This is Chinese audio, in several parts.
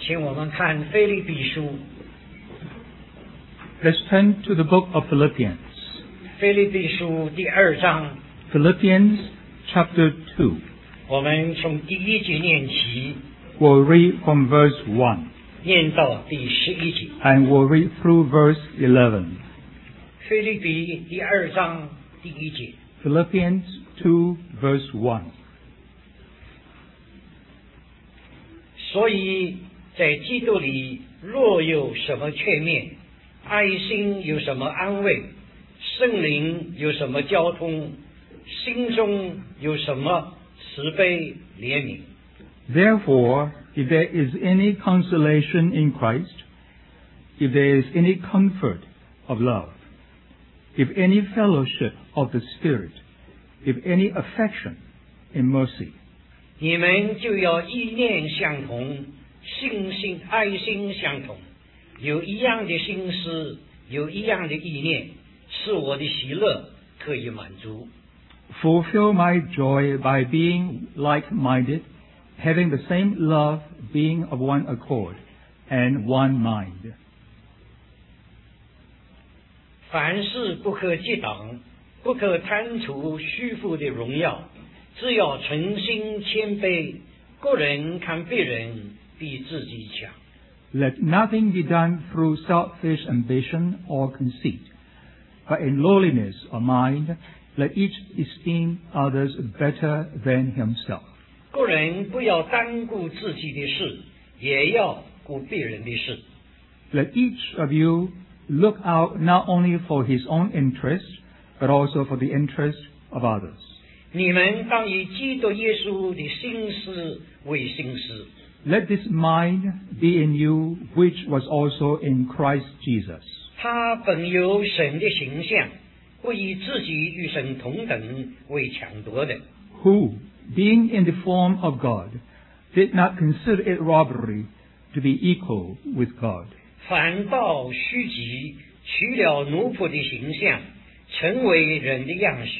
请我们看腓立比书。 Let's turn to the book of Philippians. 腓立比书第2章， Philippians chapter 2. 我们从第1节念起， We'll read from verse 1 念到第11节。 and we'll read through verse 11. 腓立比第2章第1节。 Philippians 2 verse 1. 所以在基督里，若有什么缺面，爱心有什么安慰，圣灵有什么交通，心中有什么慈悲怜悯。 Therefore, if there is any consolation in Christ, if there is any comfort of love, if any fellowship of the Spirit, if any affection in mercy, 你们就要意念相同，爱心相同，有一样的心思，有一样的意念，使我的喜乐可以满足。 fulfill my joy by being like-minded, having the same love, being of one accord, and one mind. 凡事不可激挡，不可贪图虚浮的荣耀，只要存心谦卑，个人看别人比自己强。 Let nothing be done through selfish ambition or conceit, but in lowliness of mind, let each esteem others better than himself. 个人不要单顾自己的事，也要顾别人的事。 Let each of you look out not only for his own interest, but also for the interest of others. 你们当以基督耶稣的心思为心思。 Let this mind be in you, which was also in Christ Jesus, 他本有神的形象，不以自己与神同等为抢夺的， who, being in the form of God, did not consider it robbery to be equal with God, 反倒虚己，取了奴仆的形象，成为人的样式。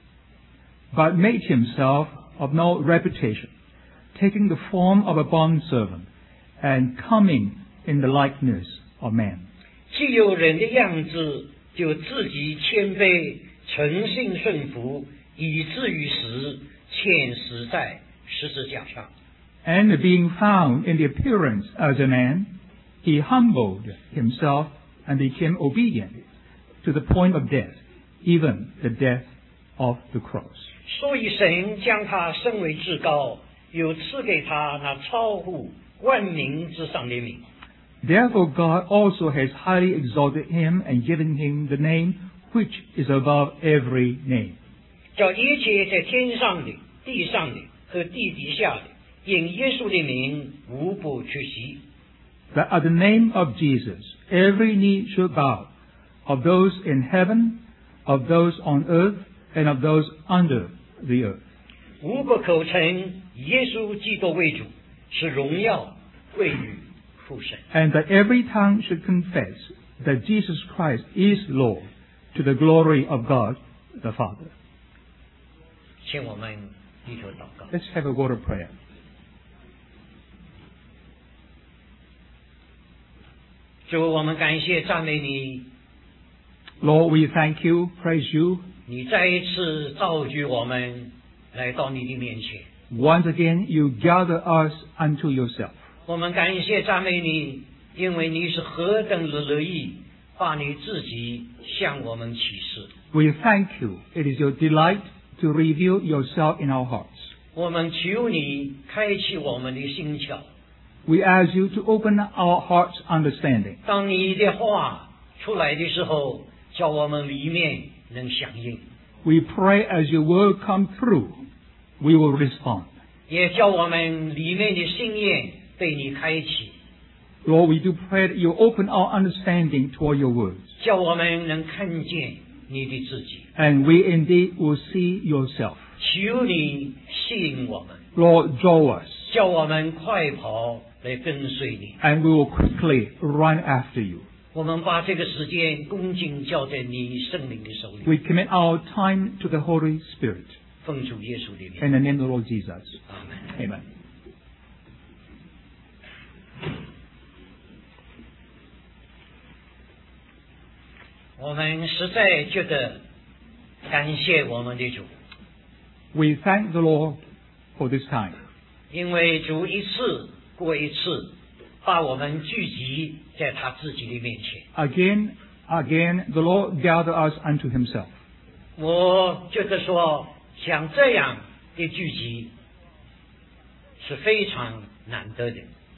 but made himself of no reputation, taking the form of a bondservant, and coming in the likeness of man. 既有人的样子，就自己谦卑，诚信顺服，以至于死，欠死在十字架上。 And being found in the appearance as a man, he humbled himself and became obedient to the point of death, even the death of the cross. 所以神将他升为至高，又赐给他那超乎万民之上的名。 Therefore God also has highly exalted him and given him the name which is above every name, 叫一切在天上的、地上的和地底下的，因耶稣的名，无不屈膝。 that at the name of Jesus every knee should bow, of those in heaven, of those on earth, and of those under the earth, 无不口称耶稣基督为主，使荣耀归于父神。 and that every tongue should confess that Jesus Christ is Lord, to the glory of God the Father. 请我们低头祷告。 Let's have a word of prayer. 主，我们感谢赞美你， Lord, we thank you, praise you. 你再一次召集我们来到你的面前。 Once again, you gather us unto yourself. 我们感谢赞美你，因为你是何等的乐意把你自己向我们启示。 We thank you. It is your delight to reveal yourself in our hearts. 我们求你开启我们的心窍， We ask you to open our hearts' understanding. 当你的话出来的时候，叫我们里面能响应， We pray as your word come through, we will respond. 也叫我们里面的心眼被你开启， Lord, we do pray that you open our understanding toward your words. 叫我们能看见你的自己。 And we indeed will see yourself. 求你吸引我们， Lord, draw us, 叫我们快跑来跟随你。 and we will quickly run after you. 我们把这个时间恭敬交在你圣灵的手里， We commit our time to the Holy Spirit. 奉主耶稣的名， In the name of the Lord Jesus. 阿门。 Amen. 我们实在觉得感谢我们的主， We thank the Lord for this time, 因为主一次过一次把我们聚集在他自己的面前。 Again, the Lord gathered us unto himself. 我觉得说像这样的聚集是非常难得的，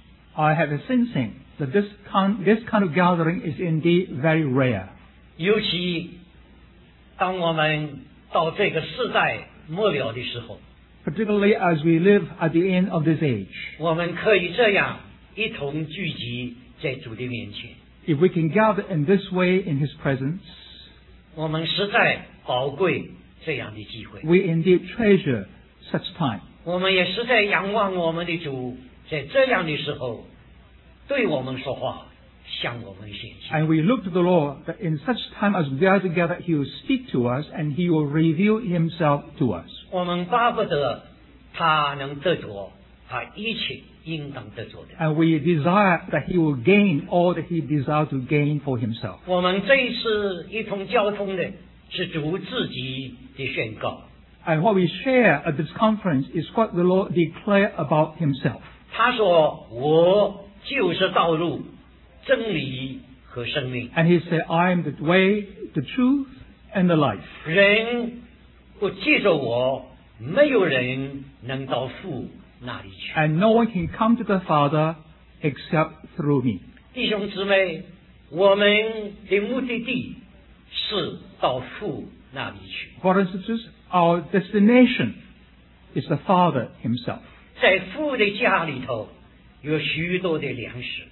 I have a sensing that this kind of gathering is indeed very rare. 尤其当我们到这个世代末了的时候， Particularly as we live at the end of this age. 我们可以这样一同聚集在主的面前， If we can gather in this way in his presence, 我们实在宝贵这样的机会。 we indeed treasure such time. 我们也实在仰望我们的主，在这样的时候对我们说话，向我们显现。 And we look to the Lord that in such time as we are together, he will speak to us and he will reveal himself to us. 我们巴不得他能得着他一切应当得着的。 And we desire that he will gain all that he desires to gain for himself. 我们这一次一同交通的是主自己的宣告， And what we share at this conference is what the Lord declared about himself. 他说：“我就是道路、真理和生命。 And he said, I am the way, the truth, and the life. 人不借着我，没有人能到父那里去。” And no one can come to the Father except through me. 弟兄姊妹，我们的目的地是到父那里去。 Brothers and sisters, our destination is the Father himself. 在父的家里头有许多的粮食，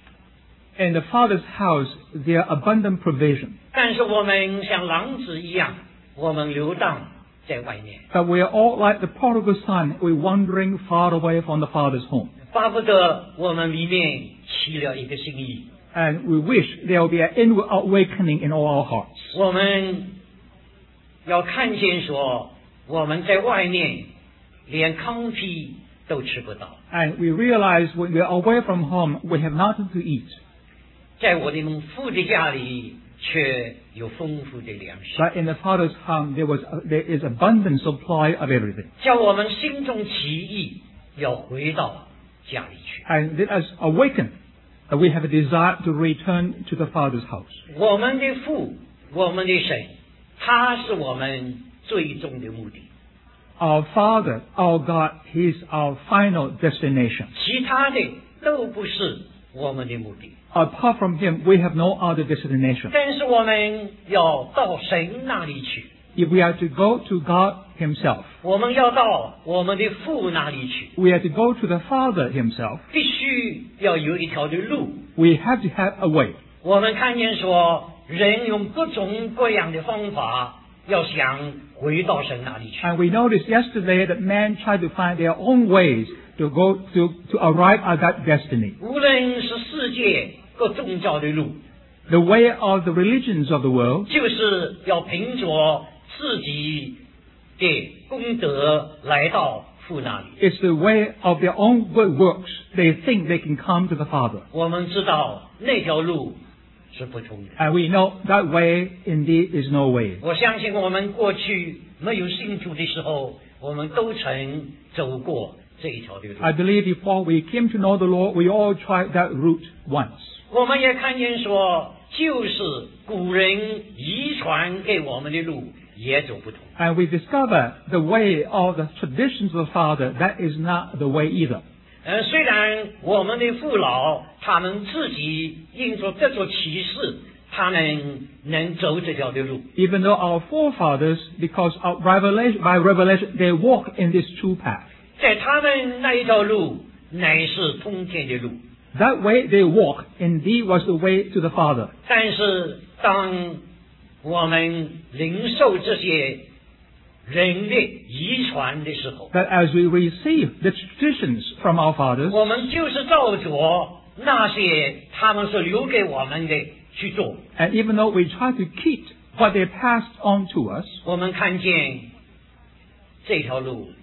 In the Father's house, there are abundant provision. 但是我们像狼子一样，我们游荡在外面， But we are all like the prodigal son, we're wandering far away from the Father's home. 巴不得我们里面起了一个心意， And we wish there will be an inward awakening in all our hearts. 我们要看见说我们在外面连糠皮都吃不到， And we realize when we are away from home, we have nothing to eat. 在我的父的家里却有丰富的粮食， But in the Father's home, there is abundant supply of everything. 叫我们心中起意要回到家里去。 And let us awaken that we have a desire to return to the Father's house. 我们的父，我们的神，他是我们最终的目的， Our Father, our God, He is our final destination. 其他的都不是我们的目的。 Apart from Him, we have no other destination. 但是我们要到神那里去， If we are to go to God Himself, 我们要到我们的父那里去， we are to go to the Father Himself, 必须要有一条的路。 we have to have a way. 我们看见说，人用各种各样的方法，要想回到神那里去。 And we noticed yesterday that man tried to find their own ways to go to arrive at that destiny. 无论是世界各宗教的路， The way of the religions of the world 就是要凭着自己的功德来到父那里。 is the way of their own good works. They think they can come to the Father. 我们知道那条路是不通的。 And we know that way indeed is no way. 我相信我们过去没有信主的时候，我们都曾走过这一条的路。 I believe before we came to know the Lord, we all tried that route once. 我们也看见说，就是古人遗传给我们的路也走不通。 And we discover the way of the traditions of the Father, that is not the way either. 虽然我们的父老他们自己因着这座启示，他们能走这条的路， Even though our forefathers, because of by revelation, they walk in this true path. 在他们那一条路乃是通天的路。 That way they walk indeed was the way to the Father. 但是当我们领受这些人的遗传的时候， That as we receive the traditions from our fathers, 我们就是照着那些他们所留给我们的去做。 and even though we try to keep what they passed on to us, 我们看见这条路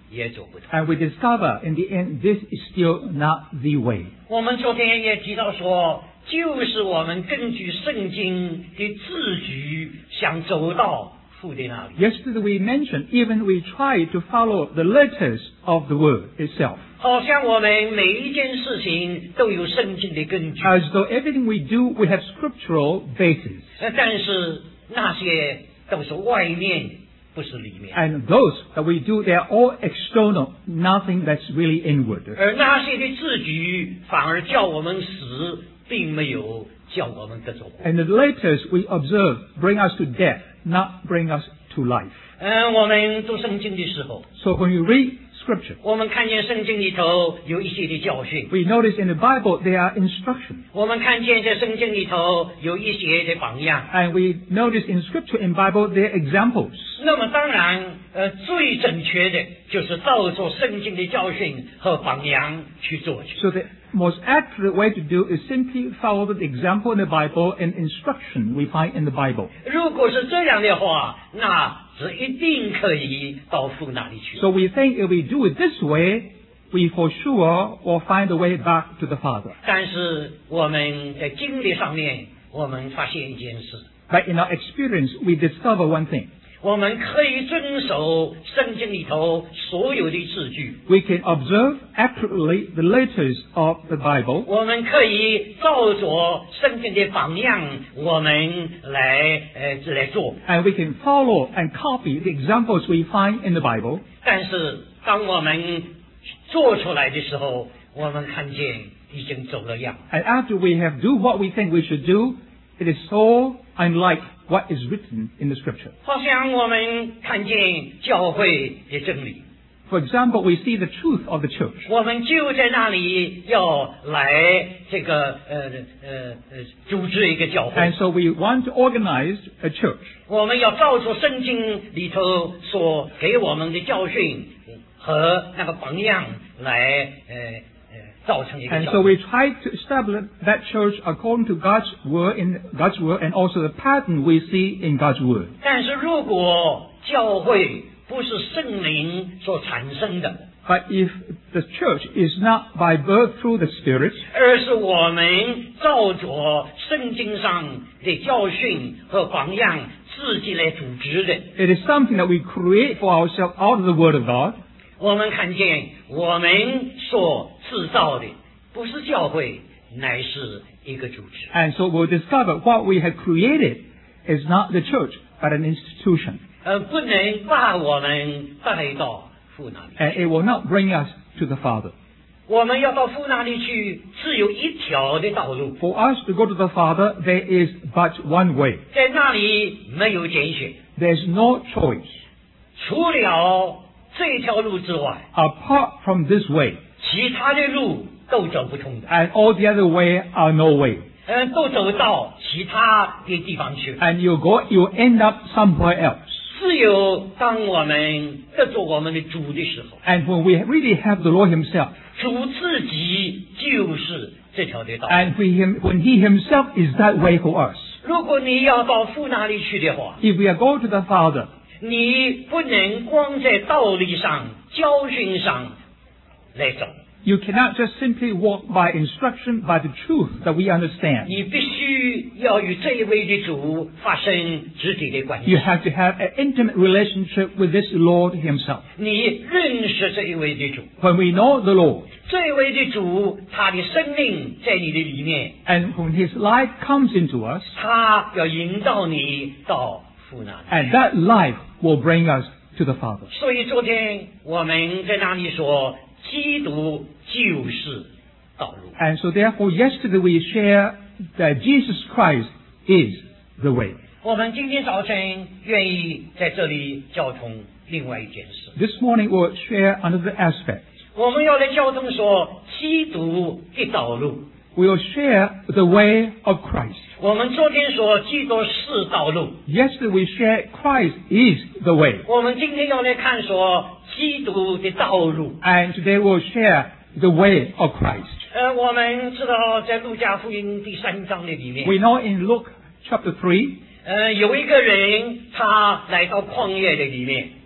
也走不通。 And we discover in the end this is still not the way. 我们昨天也提到说，就是我们根据圣经的字句，想走到父的那里。 Yesterday we mentioned even we try to follow the letters of the word itself. 好像我们每一件事情都有圣经的根据， As though everything we do, we have scriptural basis. 但是那些都是外面，不是里面。 And those that we do, they are all external, nothing that's really inward. 而那些的字句反而叫我们死，并没有叫我们得着活。 And the letters we observe bring us to death, not bring us to life. 我们读圣经的时候， So when you read Scripture, 我们看见圣经里头有一些的教训， we notice in the Bible there are instructions. 我们看见在圣经里头有一些的榜样。 And we notice in Scripture, in Bible, there are examples. 那么当然，最正确的就是照着圣经的教训和榜样去做去。 So the most accurate way to do is simply follow the example in the Bible and instruction we find in the Bible. 如果是这样的话，那是一定可以到父那里去。 So we think if we do it this way, we for sure will find a way back to the Father. 但是我们在经历上面，我们发现一件事， But in our experience, we discover one thing. 我们可以遵守圣经里头所有的字句， We can observe accurately the letters of the Bible. 我们可以照着圣经的榜样，我们来做。 And we can follow and copy the examples we find in the Bible. 但是当我们做出来的时候，我们看见已经走了样。 And after we have do what we think we should do, it is so unlike what is written in the Scripture. 好像我们看见教会的真理， For example, we see the truth of the church. 我们就在那里要来这个组织一个教会 And，so we want to organize a church. 我们要照着圣经里头所给我们的教训和那个榜样来造成一个 And 教 so 会。 we try to establish that church according to God's word, and also the pattern we see in God's word. 但是如果教会不是圣灵所产生的， But if the church is not by birth through the Spirit, 而是我们照着圣经上的教训和榜样自己来组织的， it is something that we create for ourselves out of the Word of God. 我们看见我们所制造的不是教会，乃是一个组织。 And so we'll discover what we have created is not the church, but an institution. 不能把我们带到父那里。 And it will not bring us to the Father. 我们要到父那里去，只有一条的道路， For us to go to the Father, there is but one way. 在那里没有拣选， There's no choice. 除了这条路之外， Apart from this way, 其他的路都走不通的。 and all the other way are no way. 都走到其他的地方去了。 And you end up somewhere else. 只有当我们得做我们的主的时候， And when we really have the Lord Himself, 主自己就是这条的道路。 and when He Himself is that way for us, 如果你要到父那里去的话， if we are going to the Father, 你不能光在道理上、教训上来走， you cannot just simply walk by instruction, by the truth that we understand. 你必须要与这一位的主发生肢体的关 You 系。 have to have an intimate relationship with this Lord Himself. 你认识这一位的主， When we know the Lord, 这一位的主，他的生命在你的里面， and when His life comes into us, 他要引导你到父那里。 and that life will bring us to the Father. 所以昨天我们在那里说，基督就是道路。 And so therefore, yesterday we share that Jesus Christ is the way. 我们今天早晨愿意在这里交通另外一件事， This morning we'll share another aspect. 我们要来交通说基督的道路。 We'll share the way of Christ. 我们昨天说基督是道路， Yesterday we shared Christ is the way. 我们今天要来看说基督的道路。 And today we'll share the way of Christ. 我们知道在路加福音第3章的里面， We know in Luke chapter 3, 有一个人他来到旷野的里面，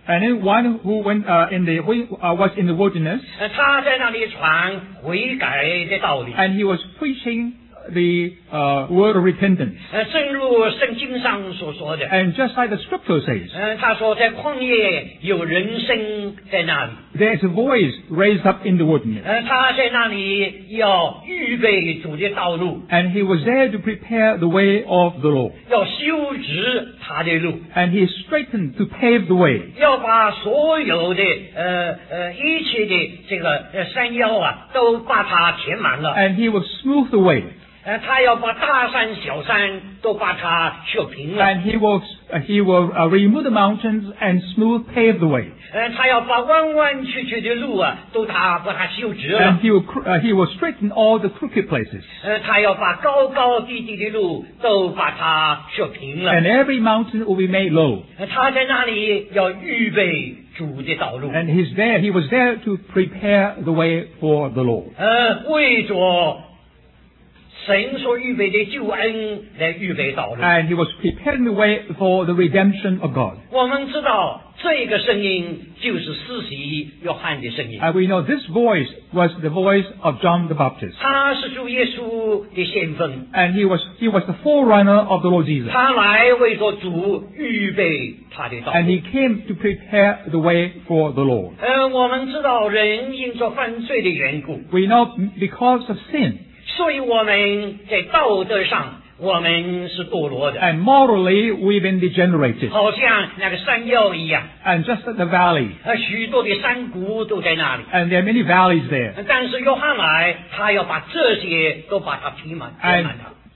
And then one who went was in the wilderness, 他在那里传悔改的道理。 and he was preaching the word of repentance. 正如圣经上所说的， And just like the scripture says, 他说在旷野有人声在那里， there is a voice raised up in the wilderness. 他在那里要预备主的道路， And he was there to prepare the way of the Lord. 要修直他的路， And he straightened to pave the way. 要把所有的一切的这个山腰啊，都把它填满了。 And he will smooth the way. 他要把大山小山都把它修平了。 And he will remove the mountains and smooth pave the way. 他要把弯弯曲曲的路啊，都把它修直了 And。he will straighten all the crooked places. 他要把高高低低的路都把它修平了。 And every mountain will be made low. 他在那里要预备主的道路。 And he was there to prepare the way for the Lord. 为着神所预备的救恩来预备道路。 And he was preparing the way for the redemption of God. 我们知道这个声音就是施洗约翰的声音， And we know this voice was the voice of John the Baptist. 他是主耶稣的先锋， And he was the forerunner of the Lord Jesus. 他来为着主预备他的道 And 路。 he came to prepare the way for the Lord. 我们知道人因着犯罪的缘故， We know because of sin. 所以我们在道德上我们是堕落的， And morally, we've been degenerated. 好像那个山腰一样， And just like the valley. 许多的山谷都在那里。 And there are many valleys there. 但是约翰来，他要把这些都把它填满 And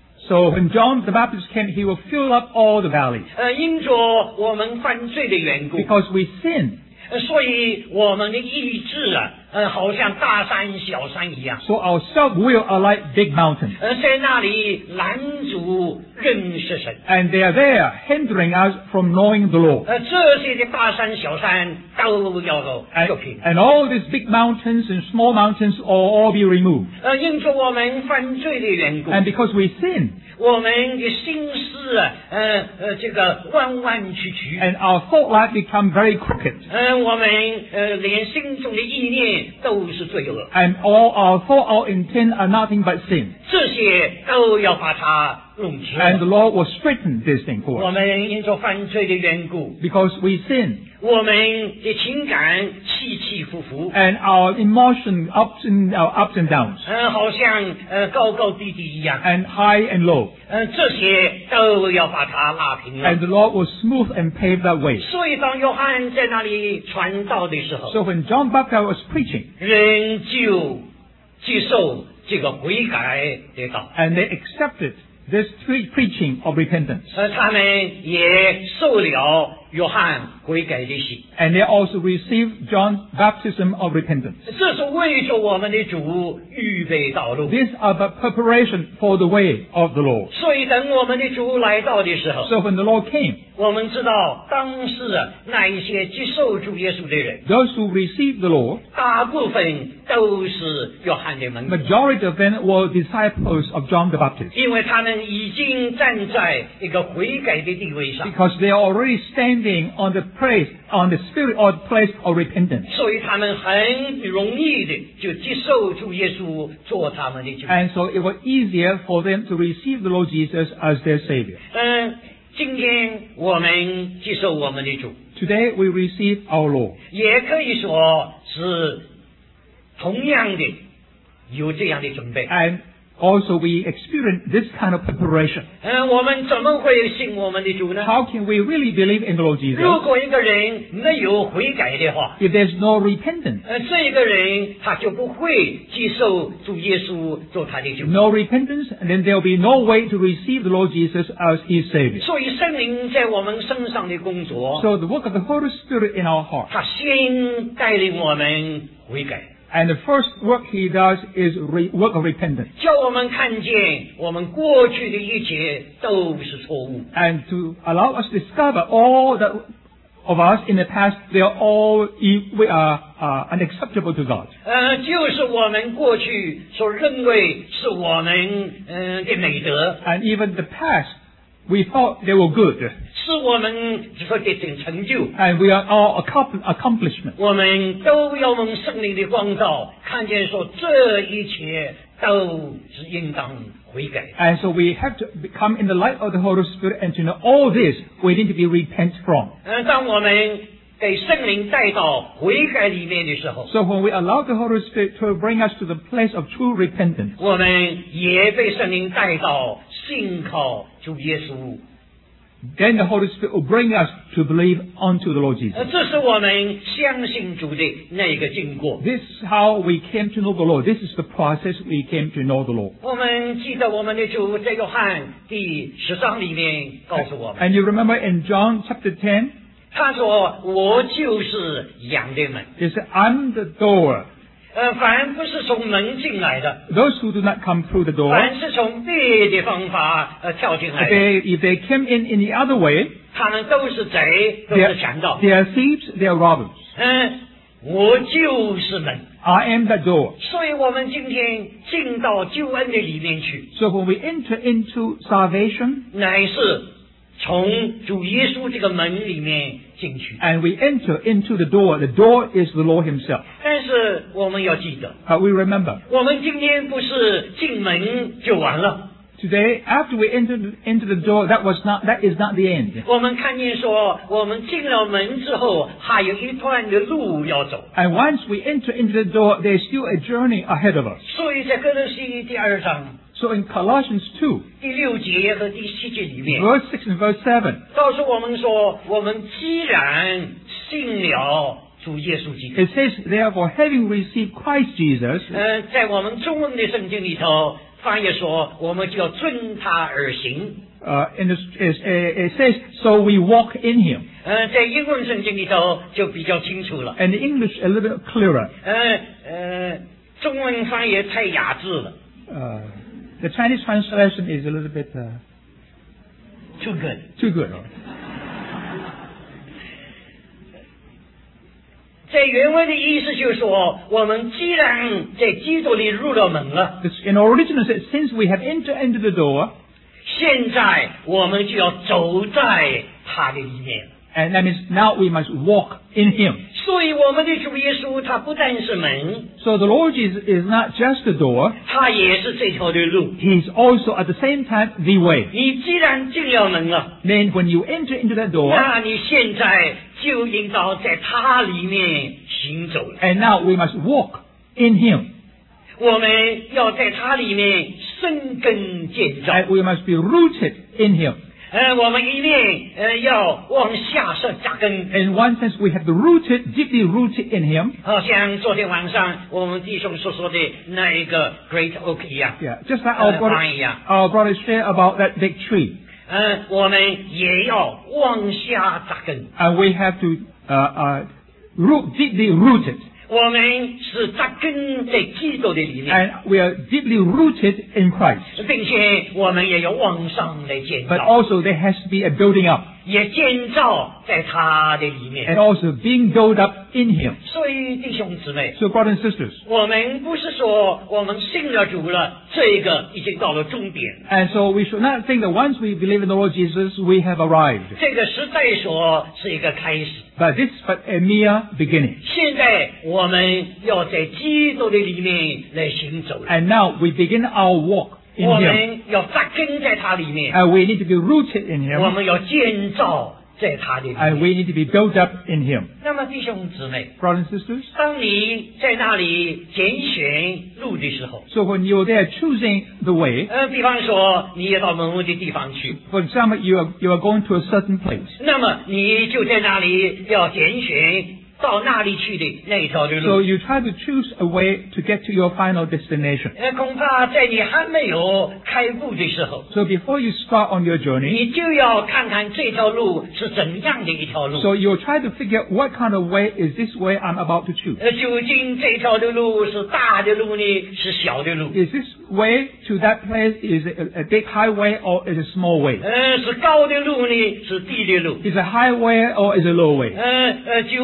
so when John the Baptist came, he will fill up all the valleys. 因着我们犯罪的缘故， Because we sin. 所以我们的意志啊，好像大山小山一样， So our self-will are like big mountains. 在那里拦阻认识神。 And they are there hindering us from knowing the Lord. 这些的大山小山都要修平。 And all these big mountains and small mountains will all be removed. 因着我们犯罪的缘故， And because we sin, 我们的心思啊，这个弯弯曲曲， and our thought life become very crooked. 我们连心中的意念都是罪恶， And all our thought, our intent are nothing but sin. 这些都要把它弄清。 And the Lord will straighten this thing for 我 us. 们因着犯罪的缘故， Because we sin. 我们的情感起起伏伏， And our emotion ups and downs. 好像高高低低一样， And high and low. 这些都要把它拉平了 And。the Lord will smooth and pave that way. 所以当约翰在那里传道的时候， So when John Baptist was preaching, 人就接受这个悔改的道， and they accepted this preaching of repentance. 他们也受了约翰悔改的洗。 And they also received John's baptism of repentance. 这是为着我们的主预备道路。 These are the preparation for the way of the Lord. 所以等我们的主来到的时候， So when the Lord came, 我们知道当时那一些接受主耶稣的人， those who received the Lord, 大部分都是约翰的门徒， majority of them were disciples of John the Baptist. 因为他们已经站在一个悔改的地位上， Because they are already standing on the spirit or place of repentance. 所以他们很容易的就接受主耶稣做他们的主。 And so it was easier for them to receive the Lord Jesus as their Savior. 今天我们接受我们的主， Today we receive our Lord. 也可以说是同样的有这样的准备。 And also we experience this kind of preparation. 我们怎么会信我们的主呢？ How can we really believe in the Lord Jesus 如果一个人没有悔改的话， if there's no repentance? 这个人他就不会接受主耶稣做他的主。 No repentance, and then there'll be no way to receive the Lord Jesus as His Savior. 所以圣灵在我们身上的工作， So the work of the Holy Spirit in our heart. 他先带领我们悔改， And the first work He does is work of repentance. 叫我们看见我们过去的一切都是错误， And to allow us to discover all that of us in the past, they are all unacceptable to God. 就是我们过去所认为是我们的美德， And even the past, We thought they were good, 是我们所得成成就。 and we are all accomplishment. 我们都要蒙圣灵的光照，看见说这一切都是应当悔改。 And so we have to come in the light of the Holy Spirit and to know all this we need to be repent from. 当我们给圣灵带到悔改里面的时候， So when we allow the Holy Spirit to bring us to the place of true repentance, 我们也被圣灵带到信靠主耶稣。 then the Holy Spirit will bring us to believe unto the Lord Jesus. 这是我们相信主的那个经过。 This is how we came to know the Lord. This is the process we came to know the Lord. 我们记得我们的主在约翰第10章里面告诉我们， And you remember in John chapter 10, 他说：“我就是羊的门。 he said, I'm the door. 凡不是从门进来的， Those who do not come through the door, 凡是从别的方法跳进来的， if they came in the other way, 他们都是贼，都 they 是强盗。 are thieves, they are robbers. 我就是门。 I am that door. 所以我们今天进到救恩的里面去， So when we enter into salvation 乃是从主耶稣这个门里面进去。 and we enter into the door is the Lord Himself. 但是我们要记得， But we remember, 我们今天不是进门就完了。 today, after we enter into the door, that is not the end. 我们看见说，我们进了门之后，还有一段的路要走。 And once we enter into the door, there's still a journey ahead of us. 所以在哥罗西第2章 So in Colossians 2, 第6节和第7节里面， verse 6 and verse 7, 告诉我们说，我们既然信了主耶稣基督， it says, therefore, having received Christ Jesus, 在我们中文的圣经里头翻译说，我们就要遵他而行。 it says, so we walk in Him. 在英文圣经里头就比较清楚了。 And in English, a little bit clearer. 中文翻译太雅致了 The Chinese translation is a little bit ，too good。 too good. 在原文的意思就是说，我们既然在基督里入了门了， In original, it says, since we have entered into the door, 现在我们就要走在他的里面。 and that means now we must walk in Him. 所以我们的主耶稣他不但是门， So the Lord Jesus is not just the door, 他也是这条的路。 He is also at the same time the way. 你既然进了门了， Then when you enter into that door, 那你现在就应当在他里面行走了。 and now we must walk in Him. 我们要在他里面生根建造。 And we must be rooted in Him. 我们一面要往下扎根。 In one sense, we have the deeply rooted in Him. 好像昨天晚上我们弟兄所说的那一个 Great Oak 一样。 Yeah, just like our brothers share about that big tree. 我们也要往下扎根。 And we have to deeply rooted. 我们是扎根在基督的里面， And we are deeply rooted in Christ. 并且我们也要往上来建 But 造， also there has to be a building up. 也建造在他的里 And 面。 also being built up in Him. 所以弟兄姊妹， So brothers and sisters, 我们不是说我们信了主了，这个已经到了终点。 and so we should not think that once we believe in the Lord Jesus, we have arrived. 这个实在说是一个开始。 But this is but a mere beginning. 现在我们要在基督的里面来行走了， And now we begin our walk in 我 Him. 们要扎根在他里面， And we need to be rooted in 我 Him. 们要建造在他的里 And 面。 we need to be built up in Him. 那么弟兄姊妹， Brothers and sisters, 当你在那里拣选路的时候， so when you're there choosing the way, 比方说你也到某的地方去， for example, you are going to a certain place. 那么你就在那里要拣选到那里去的那一条的 So 路。 you try to choose a way to get to your final destination. 恐怕在你还没有开步的时候， So before you start on your journey, 你就要看看这条路是怎样的一条路。 so you'll try to figure out what kind of way is this way I'm about to choose. 究竟这条的路是大的路呢，是小的路？ Is this way to that place is it a big highway or is it a small way? 是高的路呢，是低的路？ Is it a highway or is it a low way? 究竟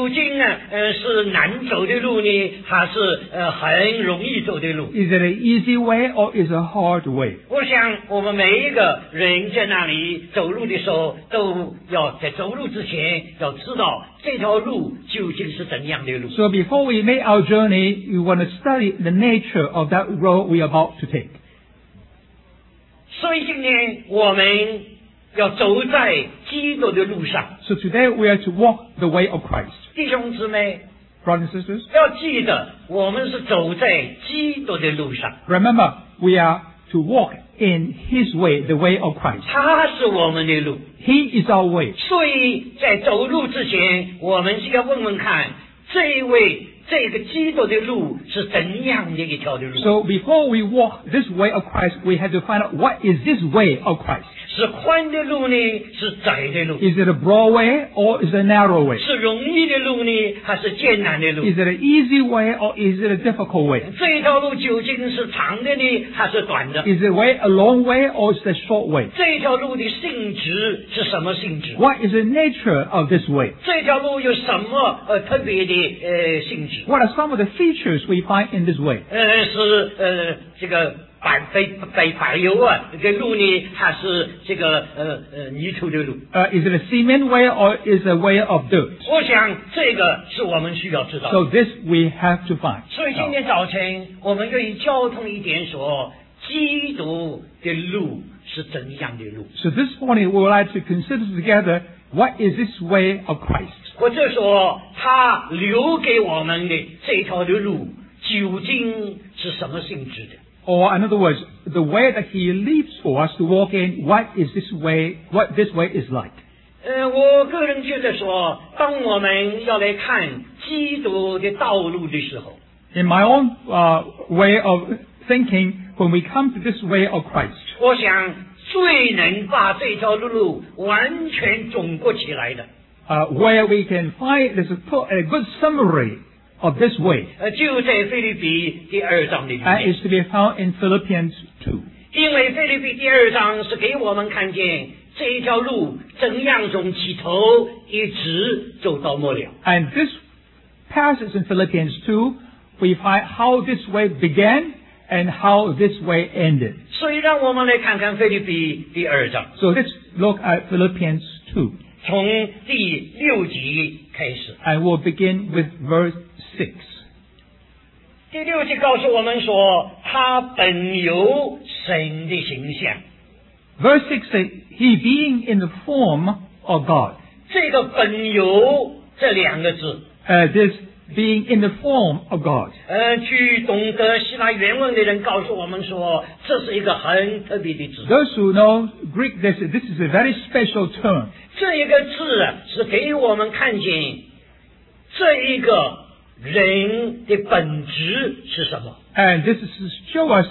呢，是难走的路呢，还是很容易走的路？ Is it an easy way or is it a hard way? 我想我们每一个人在那里走路的时候，都要在走路之前要知道这条路究竟是怎样的路。 So before we make our journey, we want to study the nature of that road we are about to take. 所以今天我们要走在基督的路上， So today we are to walk the way of Christ. 弟兄姊妹 Brothers and sisters, 要记得，我们是走在基督的路上， remember, we are to walk in His way, the way of Christ. 他是我们的路。 He is our way. 所以在走路之前，我们就要问问看，这个基督的路是怎样的一条的路？ So before we walk this way of Christ, we have to find out what is this way of Christ. 是宽的路呢，是窄的路？ Is it a broad way or is it a narrow way? 是容易的路呢，还是艰难的路？ Is it an easy way or is it a difficult way? 这条路究竟是长的呢，还是短的？ Is it a long way or is it a short way? 这条路的性质是什么性质？ What is the nature of this way? 这条路有什么特别的性质？ What are some of the features we find in this way? 是这个柏油啊的路呢，还是这个泥土的路？ Is it a cement way or is it a way of dirt? 我想这个是我们需要知道的。 So this we have to find. 所以今天早晨我们可以交通一点说，基督的路是怎样的路？ So this morning we would like to consider together what is this way of Christ. 或者说他留给我们的这条的路究竟是什么性质的？ Or in other words, the way that He leaves for us to walk in, what this way is like. 我个人觉得说，当我们要来看基督的道路的时候， In my own way of thinking, when we come to this way of Christ, 我想最能把这条路完全总括起来的， where we can find there's a good summary of this way, 就在腓立比第2章里 and 面。 is to be found in Philippians 2. 因为腓立比第2章是给我们看见这一条路怎样从起头一直走到末了。 And this passage in Philippians 2, we find how this way began and how this way ended. 所以让我们来看看腓立比第2章， So let's look at Philippians 2, 从第6节开始。 and we'll begin with verse 6. 第6节告诉我们说，他本有神的形象。 Verse 6 says, He being in the form of God. 这个本有这2个字， This being in the form of God. 去懂得希腊原文的人告诉我们说，这是一个很特别的字。 Those who know Greek, this is a very special term. 这一个字啊，是给我们看见这一个人的本质是什么。 And this is to show us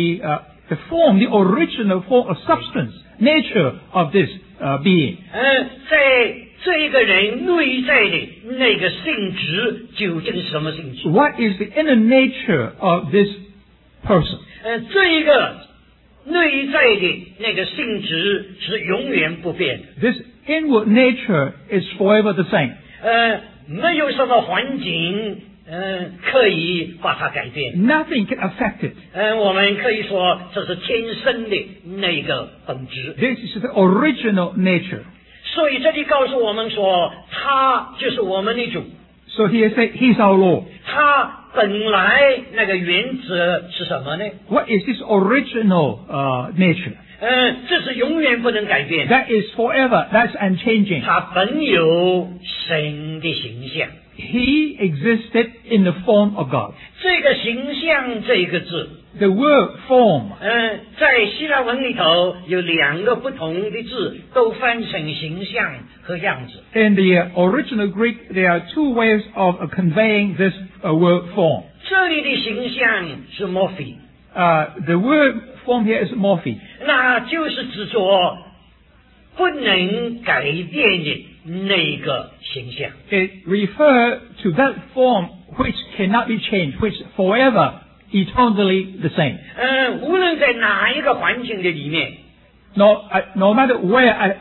the form, the original form of substance, nature of this being. 在这一个人内在的那个性质究竟是什么性质？ What is the inner nature of this person? 这一个内在的那个性质是永远不变的。 This inward nature is forever the same. 没有什么环境可以把它改变。 Nothing can affect it. 我们可以说这是天生的那个本质。 This is the original nature. 所以这里告诉我们说，他就是我们的主。 So he said, He's our Lord. 他本来那个原则是什么呢？ What is his original nature? 这是永远不能改变。 That is forever. That's unchanging. 他本有神的形象。 He existed in the form of God. 这个形象这个字， The word form 在希腊文里头有2个不同的字，都翻成形象和样子。 in the original Greek, there are two ways of conveying this word form. 这里的形象是 morphe， The word form here is morphe. 那就是指着不能改变的那个形象。 It refers to that form which cannot be changed, which is forever, eternally the same. 无论在哪一个环境的里面， No matter where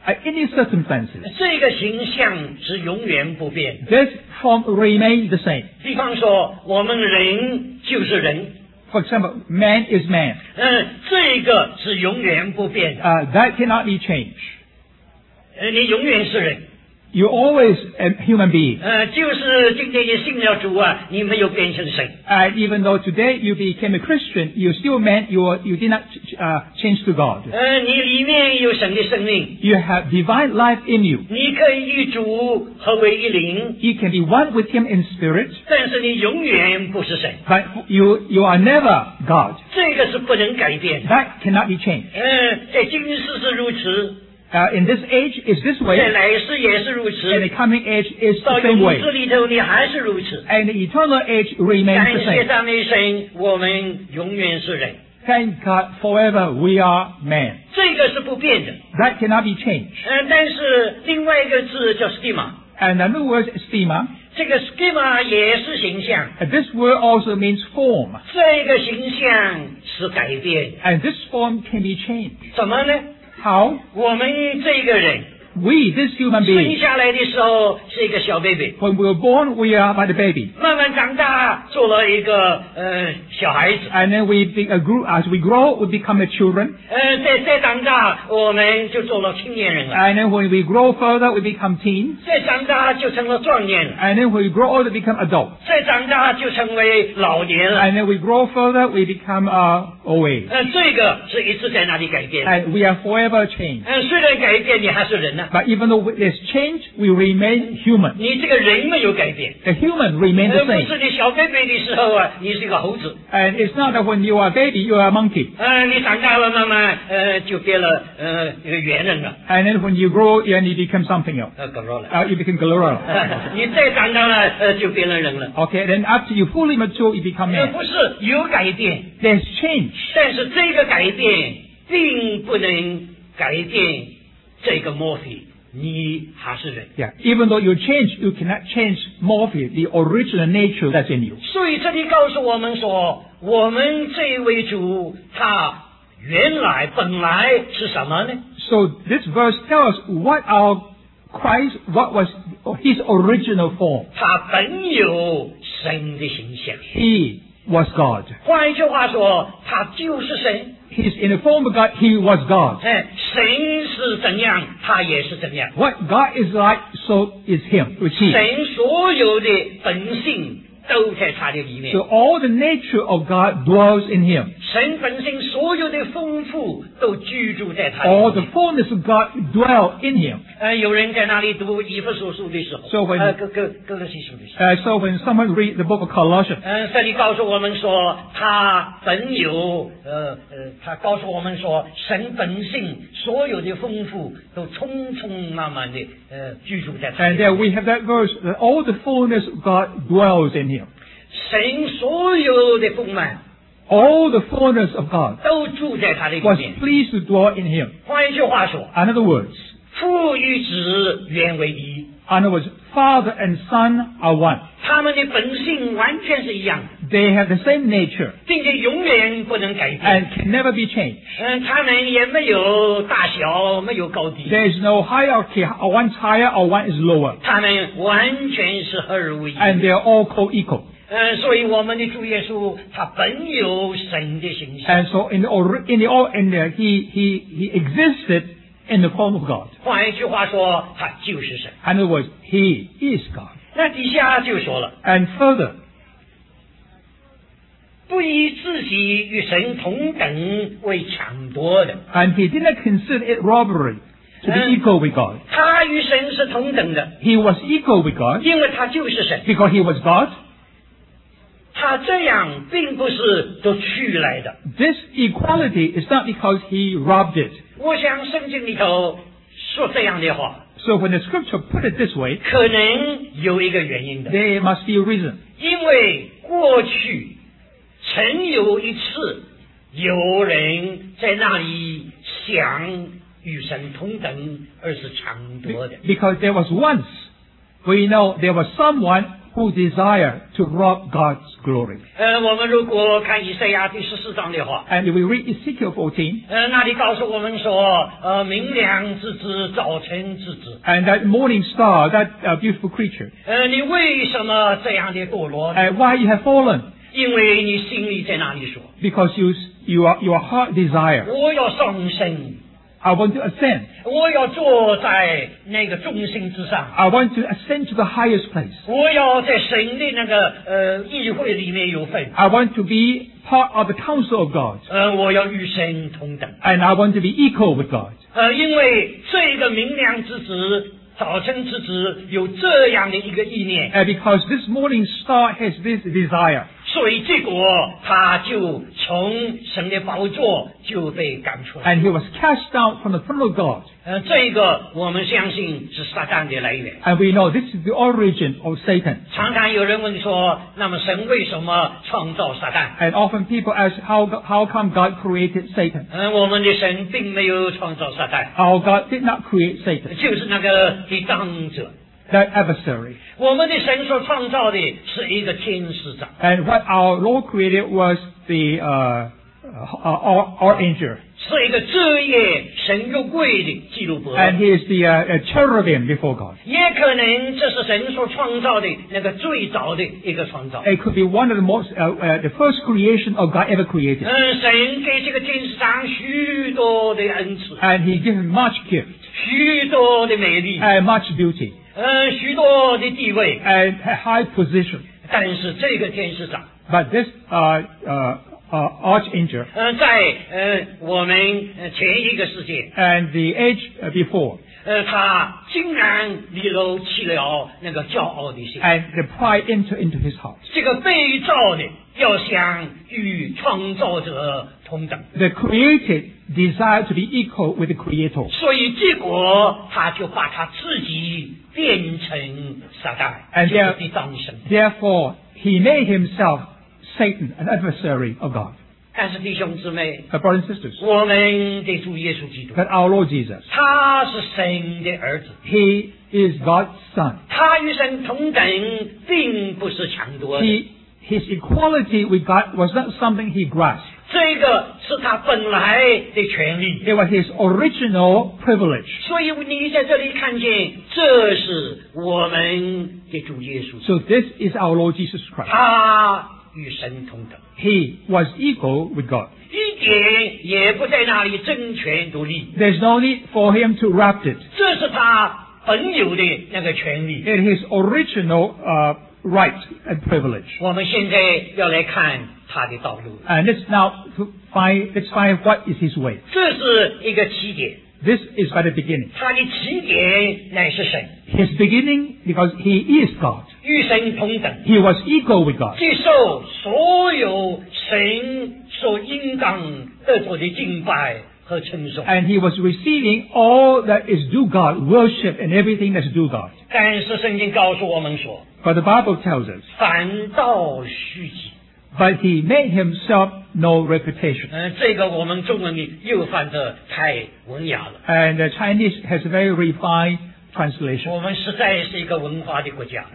any circumstances. 这个形象是永远不变。 This form remains the same. 比方说，我们人就是人， For example, man is man. 这个是永远不变的。 That cannot be changed. 你永远是人。 You're always a human being. 就是今天你信了主啊，你没有变成神。 And even though today you became a Christian, you're still man. You did not change to God. 你里面有神的生命， You have divine life in you. 你可以与主合为一灵， You can be one with Him in spirit, 但是你永远不是神。 but you are never God. 这个是不能改变的。 That cannot be changed. 在今世是如此， In this age, it's this 在 way. 来世也是如 In 此， the coming age, it's 到 the same 永 way. 世里头你还是如此。 And the eternal age remains 感 the 谢 same. 赞美神，我们永远是人， Thank God, forever we are man. 这个是不变的。 That cannot be changed. 但是另外一个字叫 schema， And in other words, schema. 这个 schema 也是形象， This word also means form. 这个形象是改变， And this form can be changed. 怎么呢？ How? 我们这个人 We, this human 生 being, 下来的时候是一个小 baby， when we were born, we are but a baby. 慢慢长大做了一个小孩子， And then as we grow, we become a children. 再长大我们就做了青年人了， And then when we grow further, we become teens. 再长大就成了壮年了， And then when we grow older, we become adults. 再长大就成为老年了。 And then we grow further, we become old age. 这个是一直在那里改变。 And we are forever changed. 虽然改变，你还是人呢。 But even though there's change, we remain human. 你这个人没有改变。 The human remains the 不 same. 是你小 baby 的时候啊，你是个猴子。 And it's not that when you are a baby, you are a monkey. 你长大了，慢慢就变了一个猿人了。 And then when you grow, and you become something else. You become gorilla. 你再长大了，就变了人了。 Okay, then after you fully mature, you become man. 不是有改变， There's change. 但是这个改变并不能改变这个morphe，你还是人。 Yeah. Even though you change, you cannot change morphe, the original nature that's in you. 所以这里告诉我们说，我们这位主他本来是什么呢？ So this verse tells us what was his original form. 他本有神的形象。 He was God. 换一句话说，他就是神。 He's in the form of God, he was God. 神是怎样，他也是怎样。 What God is like, so is him, which he. 神所有的本性都在他的里面。 So all the nature of God dwells in him. 神本性所有的丰富都居住在他里 All the 面。 fullness of God dwell in him. 有人在那里读以弗所书的时候， So when 哥罗西书的时候， So when someone read the book of Colossians, 这里告诉我们说，他本有他告诉我们说，神本性所有的丰富都充充满满的居住在他里 and 面。 there we have that verse, that all the fullness of God dwells in him. 神所有的丰满 All the fullness of God 都住在他的里 was 面。 pleased to dwell in him. 换一句话说， In other words, 父与子原为一， in other words, Father and Son are one. 他们的本性完全是一样的， They have the same nature 并且永远不能改 and 变。 can never be changed. 他们也没有大小，没有高低， There is no hierarchy, or one's higher or one is lower. 他们完全是合而为一。 And they are all co-equal. 所以我们的主耶稣他本有神的形象。 And so he existed in the form of God. 换一句话说，他就是神。 In other words, he is God. 那底下就说了， And further, 不以自己与神同等为抢夺的， and he did not consider it robbery to be equal with God. 他与神是同等的， He was equal with God 因为他就是神。 because he was God. 他这样并不是都取来的。 This equality is not because he robbed it. 我想圣经里头说这样的话， So when the scripture put it this way, 可能有一个原因的， there must be a reason. 因为过去曾有一次有人在那里想与神同等，而是抢夺的。 Because there was once, we know there was someone who desire to rob God's glory. 我们如果看以赛亚第14章的话， And if we read Ezekiel 14, 那里告诉我们说，明亮之子，早晨之子。 and that morning star, that beautiful creature, 你为什么这样的堕落呢？ and why you have fallen? 因为你心里在那里说， Because your heart desire, 我要上升， I want to ascend. 我要坐在那个中心之上， I want to ascend to the highest place. 我要在神的那个议会里面有份， I want to be part of the council of God. 我要与神同等。 And I want to be equal with God. 因为这个明亮之子，早晨之子有这样的一个意念， And because this morning star has this desire, 所以结果他就从神的宝座就被赶出来。 and he was cast out from the throne of God. 这个我们相信是撒旦的来源。 And we know this is the origin of Satan. 常常有人问说，那么神为什么创造撒旦？ And often people ask, how come God created Satan? 我们的神并没有创造撒旦， Our God did not create Satan, 就是那个抵挡者。 that adversary. 我们的神所创造的是一个天使长， And what our Lord created was the archangel. 是一个昼夜神有贵的基路伯。 And he is the cherubim before God. 也可能这是神所创造的那个最早的一个创造。 It could be one of the first creation of God ever created. 神给这个天使长许多的恩赐， And he gave him much gift 许多的美丽， and much beauty 许多的地位。 and a high position. 但是这个天使长， But this archangel 在我们前一个世界， and the age before, 他竟然离漏弃了那个骄傲的心。 and the pride entered into his heart. 这个被造的要想与创造者同等， The created desire to be equal with the creator. 所以结果他就把他自己变成撒旦， And 就是抵挡神。 Therefore, he made himself Satan, an adversary of God. 但是弟兄姊妹， Brothers and sisters, 我们的主耶稣基督， that our Lord Jesus, 他是神的儿子， he is God's son. 他与神同等，并不是抢夺的。 His equality with God was not something he grasped. 这个是他本来的权利。 It was his original privilege. 所以你在这里看见，这是我们的主耶稣， So this is our Lord Jesus Christ. 他与神同等， He was equal with God. 一点也不在那里争权夺利， There's no need for him to wrap it. 这是他本有的那个权利。 It is his original right and privilege. 我们现在要来看他的道路， And let's find what is his way. 这是一个起点， This is by the beginning. 他的起点乃是神， His beginning, because he is God. 与神同等， He was equal with God. 接受所有神所应当得着的敬拜和称颂。 And he was receiving all that is due God, worship and everything that's due God. 但是圣经告诉我们说， But the Bible tells us, 反倒虚己。 but he made himself no reputation. 这个我们中文里又翻得太文雅了。 And the Chinese has a very refined translation. 我们实在是一个文化的国家。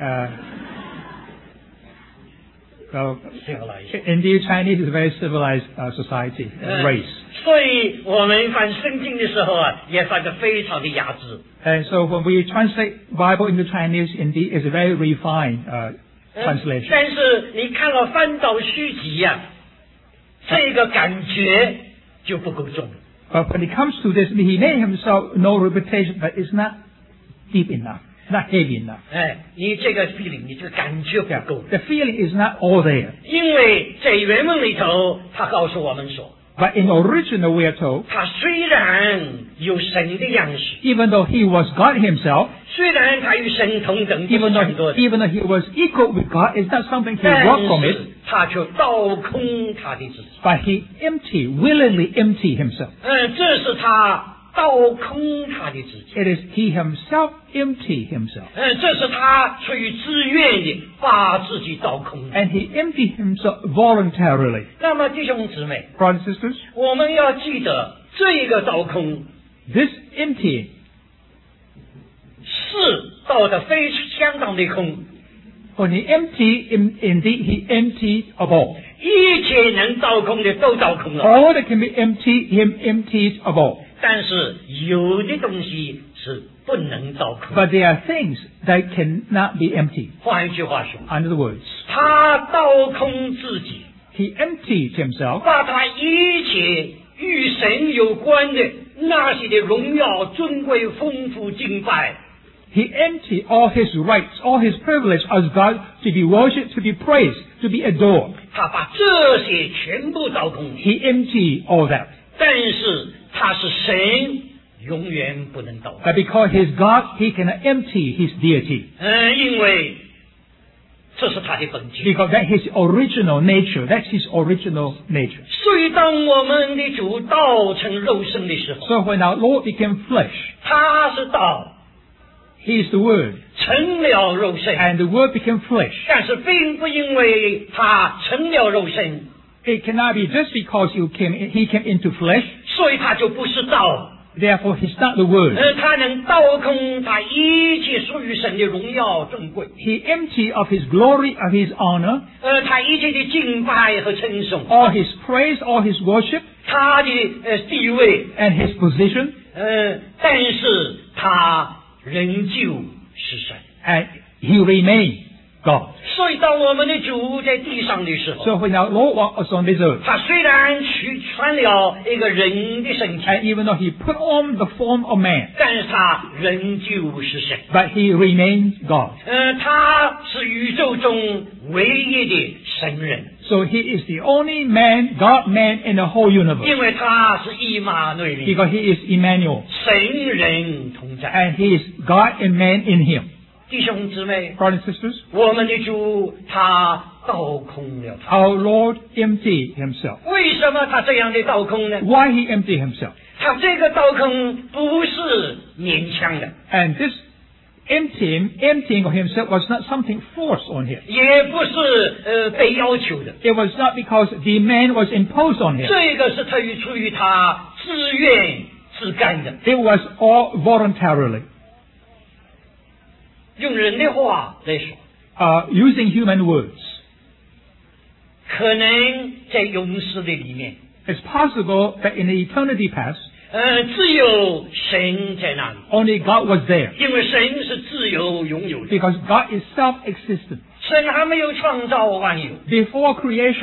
Indeed, Chinese is a very civilized society, race. 所以我们翻圣经的时候啊，也翻得非常的雅致。 And so when we translate Bible into Chinese, indeed, it's a very refined translation. 但是你看了翻到虚极呀，这个感觉就不够重。 But when it comes to this, he made himself no reputation, but it's not deep enough, not heavy enough. 你这个 feeling， 你这个感觉不够。 The feeling is not all there. 因为在原文里头，他告诉我们说， But in original, we are told, 他虽然有神的样式， even though he was God himself, 虽然他与神同等，不 even 是抢夺 though, 的， even though he was equal with God, it's not something he 但 walked from it, 是他却倒空他的自己。 but he willingly emptied himself. 这是他倒空他的自己。 It is he himself emptied himself. 这是他出于自愿的把自己倒空。 And he emptied himself voluntarily. 那么弟兄姊妹， Brothers and sisters, 我们要记得这个倒空 this emptying 是倒得相当的空， When he emptied, indeed he emptied of all. 一切能造空的都造空了。 All that can be emptied, him emptied of all. 但是有的东西是不能造空。 But there are things that cannot be emptied. 换一句话说， In other words, 他倒空自己， he emptied himself, 把他一切与神有关的那些的荣耀、尊贵、丰富、敬拜， he emptied all his rights, all his privilege as God to be worshipped, to be praised, to be adored. 他把这些全部倒空。 He emptied all that. 但是他是神，永远不能倒空。 But because he's God, he cannot empty his deity. 因为这是他的本质。 Because that's his original nature. That's his original nature. 所以，当我们的主道成肉身的时候， So when our Lord became flesh, 他是道， he is the Word. 成了肉身。 And the Word became flesh. 但是，并不因为他成了肉身， It cannot be just because he came into flesh, 所以他就不是道。 therefore he's not the Word. 他能倒空他一切属于神的荣耀尊贵， He emptied of his glory, of his honor, 他一切的敬拜和称颂， all his praise, all his worship, 他的地位， and his position, 但是他仍旧是神。 and he remained God. 所以，当我们的主在地上的时候， So when our Lord was on this earth, 他虽然穿了一个人的身体， and even though he put on the form of man, 但是他仍旧是神。 but he remained God. 他是宇宙中唯一的神人， So he is the only man, God man in the whole universe. 因为他是以马内利， Because he is Emmanuel, 神人同在。 and he is God and man in him. 弟兄姊妹， Brothers and sisters, 我们的主他倒空了他。 our Lord emptied himself. 为什么他这样的倒空呢？ Why he emptied himself? 他这个倒空不是勉强的， And this emptying of himself was not something forced on him. 也不是被要求的。 It was not because demand was imposed on him. 这个是出于他自愿自干的。 It was all voluntarily. 用人的话来说， Using human words, 可能在永世的里面， it's possible that in the eternity past, 只有神在那里， only God was there. 因为神是自由拥有的， Because God is self-existent. 神还没有创造万有， Before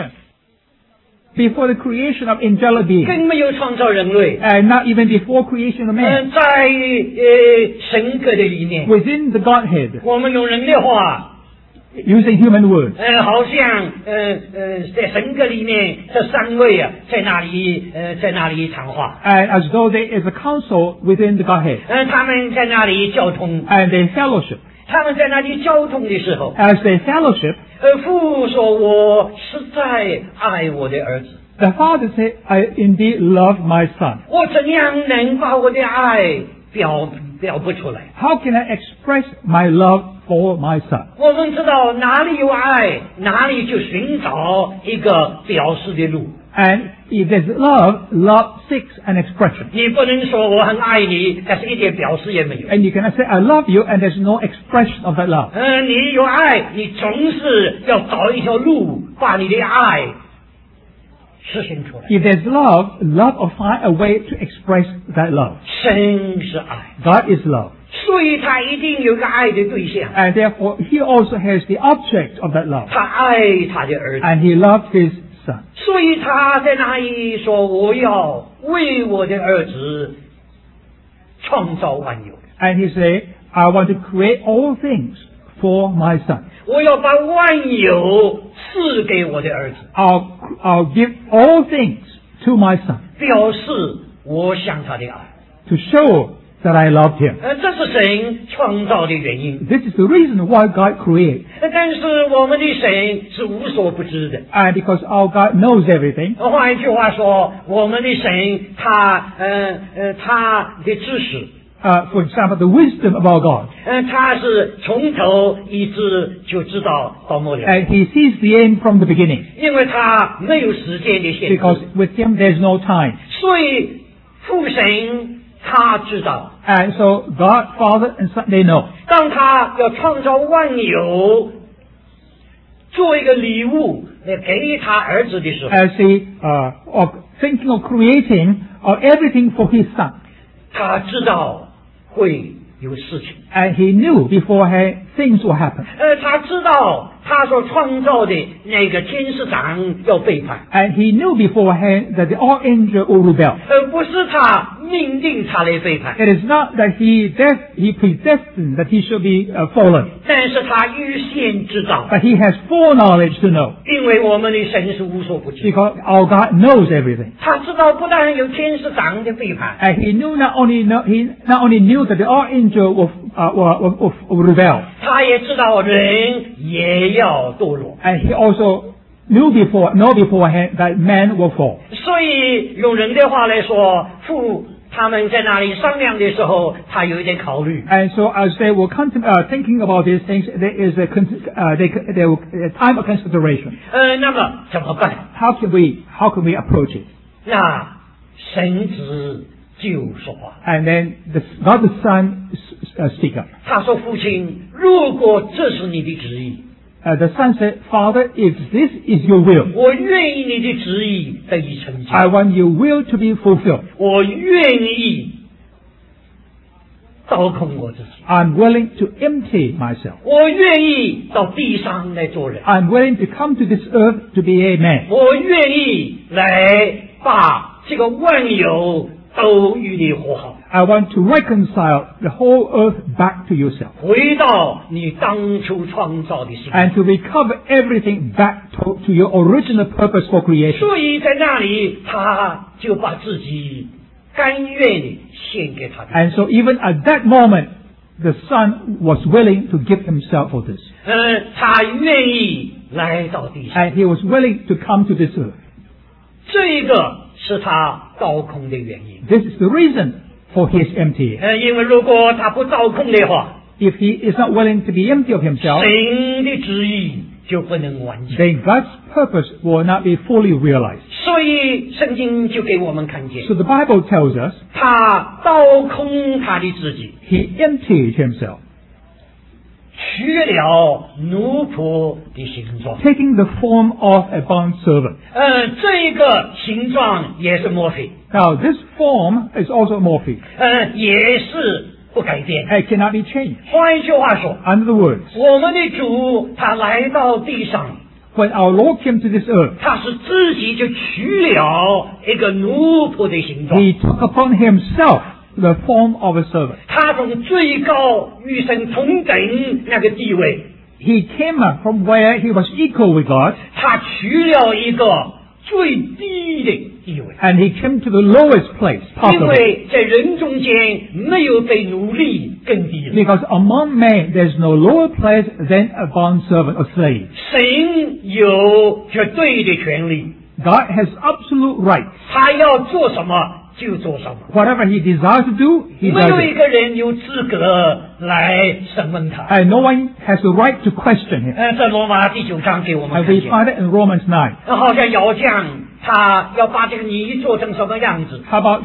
the creation of angelic beings, 更没有创造人类。 and not even before creation of man, 在神格的里面， within the Godhead, 我们用人的话， using human words, 好像在神格里面这三位啊，在那里谈话， and as though there is a council within the Godhead, 他们在那里交通， and they fellowship. 他们在那里交通的时候， As they fellowship, 父说：“我实在爱我的儿子， the Father said, I indeed love my Son. 我怎样能把我的爱表不出来？ How can I express my love for my Son? 我们知道哪里有爱，哪里就寻找一个表示的路。 And if there's love, love seeks an expression. 你不能说我很爱你，但是一点表示也没有。 And you cannot say, I love you, and there's no expression of that love. 你有爱，你总是要找一条路，把你的爱实现出来。 If there's love, love will find a way to express that love. 神是爱， God is love. 所以他一定有个爱的对象。 And therefore, he also has the object of that love. 他爱他的儿子， And he loved his Son. 所以他在那里说：“我要为我的儿子创造万有， And he said, I want to create all things for my Son. 我要把万有赐给我的儿子， I'll give all things to my Son 表示我向他的爱。 to show that I loved him. 这是神创造的原因。 This is the reason why God created. 但是我们的神是无所不知的。 And because our God knows everything, 换一句话说，我们的神他的知识， for example, the wisdom of our God, 他是从头一直就知道到末了， and he sees the end from the beginning. 因为他没有时间的限 Because 制， with him there's no time. 所以父神他知道， And so God, Father, and Son, they know. 当他要创造万有做一个礼物来给他儿子的时候， as he of thinking of creating everything for his son. 他知道会有事情， And he knew beforehand things will happen. 他知道他所创造的那个天使长要背叛， And he knew beforehand that the archangel will rebel. 不是他命定他来背叛， It is not that he predestined that he should be fallen, 但是他预先知道， but he has foreknowledge to know, 因为我们的神是无所不知， because our God knows everything. 他知道不但有天使长的背叛， And he not only knew that the archangel will rebel, 他也知道人也要堕落， and he also know beforehand that man will fall. 所以用人的话来说，父他们在那里商量的时候，他有一点考虑。 And so as they were thinking about these things, there is a time of consideration. 那么怎么办？ How can we approach it? 那神子就说话， And then God the Son speak up. 他说：“父亲，如果这是你的旨意， The Son said, Father, if this is your will, 我愿意你的旨意得以成就， I want your will to be fulfilled. 我愿意倒空我自己， I'm willing to empty myself. 我愿意到地上来做人， I'm willing to come to this earth to be a man. 我愿意来把这个万有都与你和好， I want to reconcile the whole earth back to yourself 回到你当初创造的心。 and to recover everything back to your original purpose for creation. 所以在那里，他就把自己甘愿的献给他的。 And so even at that moment, the Son was willing to give himself for this. 他愿意来到地上， And he was willing to come to this earth. 这个是他倒空的原因。 This is the reason for his emptying. 因为如果他不倒空的话， If he is not willing to be empty of himself, 神的旨意就不能完成。 then God's purpose will not be fully realized. 所以圣经就给我们看见， So the Bible tells us 他倒空他的自己， he emptied himself, 取了奴仆的形状。 taking the form of a bond servant. 这个形状也是摩非， Now this form is also morphe. 也是不改变。 It cannot be changed. 换一句话说， In other words, 我们的主他来到地上， when our Lord came to this earth, 他是自己就取了一个奴仆的形状。 he took upon himself the form of a servant. 他从最高与神同等那个地位， He came up from where he was equal with God, 他取了一个最低的地位。 and he came to the lowest place 因 possible. 为在人中间没有被奴隶更低了。 Because among men there's no lower place than a bond servant or slave. 神有绝对的权利， God has absolute rights. 他要做什么就做什么， Whatever he desires to do, he 没 does 有一 it. 个人有资格来审问他。 And no one has the right to question him. 在罗马第9章给我们 And 看 we 见， find it in Romans 9. 好像窑匠他要把这个泥做成什么样子， How about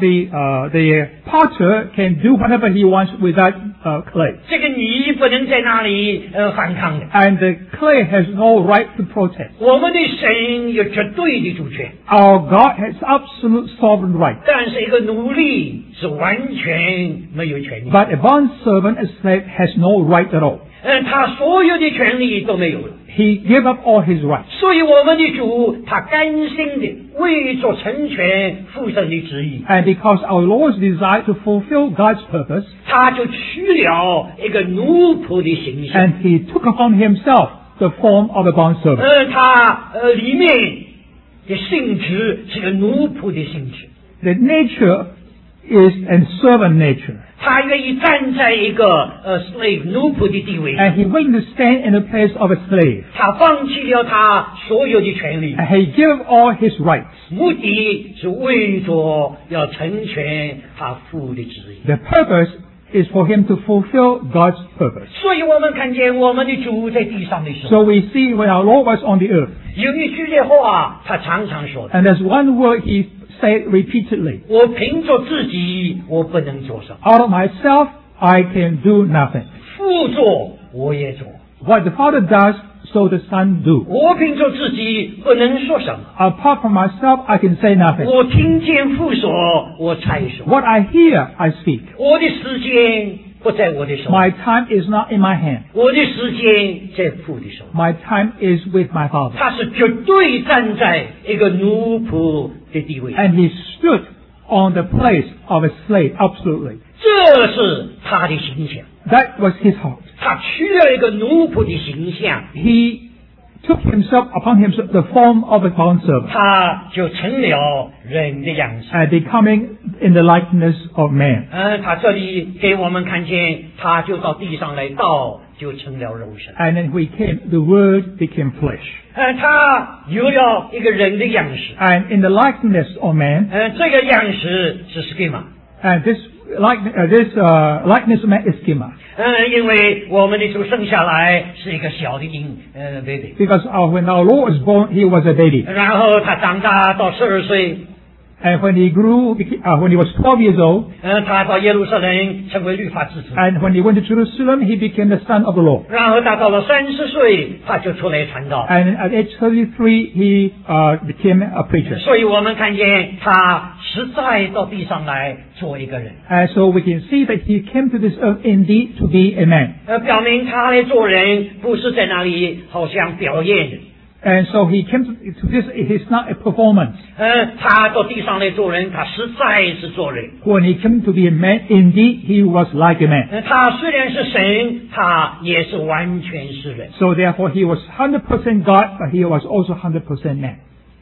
the potter can do whatever he wants with that clay. 这个泥不能在那里反抗的。 And the clay has no right to protest. 我们的神有绝对的主权， Our God has absolute sovereign right. 但是一个奴隶是完全没有权利。 But a bond servant, a slave, has no right at all. 他所有的权利都没有了。 He gave up all his rights. 所以我们的主他甘心的为着成全父神的旨意， And because our Lord's desire to fulfill God's purpose, 他就取了一个奴仆的形象。 and he took upon himself the form of a bond servant. 他里面的性质是个奴仆的性质， The nature is a servant nature. 他愿意站在一个slave 奴仆的地位， And he willing to stand in the place of a slave. 他放弃了他所有的权利， And he gave all his rights. 目的是为着要成全他父的旨意。 The purpose is for him to fulfill God's purpose. 所以我们看见我们的主在地上的时候， So we see when our Lord was on the earth, 有一句的话他常常说的， and there's one word he said repeatedly. 我凭着自己我不能做什么， Out of myself, I can do nothing. 父做我也做。 What the Father does, so the Son do. 我凭着自己不能说什么， Apart from myself, I can say nothing. 我听见父说，我才说。 What I hear, I speak. 我的时间不在我的手， My time is not in my hand. 我的时间在父的手。 My time is with my Father. 他是绝对站在一个奴仆的地位， And he stood on the place of a slave, absolutely. 这是他的形象。 That was his heart. 他取了一个奴仆的形象， He took himself upon himself the form of a bondservant, 他就成了人的样式。 and becoming in the likeness of man. 他这里给我们看见，他就到地上来，道就成了肉身。 And then he came, the Word became flesh. 他有了一个人的样式， And in the likeness of man, 这个样式是 schema。 and this likeness of man is schema. 因为我们的主生下来是一个小的baby， Because when our Lord was born, he was a baby. 然后他长大到12岁， And when he grew, when he was 12 years old, 他到耶路撒冷成为律法之子， and when he went to Jerusalem, he became the son of the Lord. 然后他到了30岁，他就出来传道。 And at age 33, he became a preacher. 所以我们看见他实在到地上来做一个人， And so we can see that he came to this earth indeed to be a man. 表明他来做人不是在那里好像表演的。 And so he came to this, it's not a performance. 他到地上来做人，他实在是做人。 When he came to be a man, indeed he was like a man. 他虽然是神，他也是完全是人。 So therefore he was 100% God, but he was also 100% man.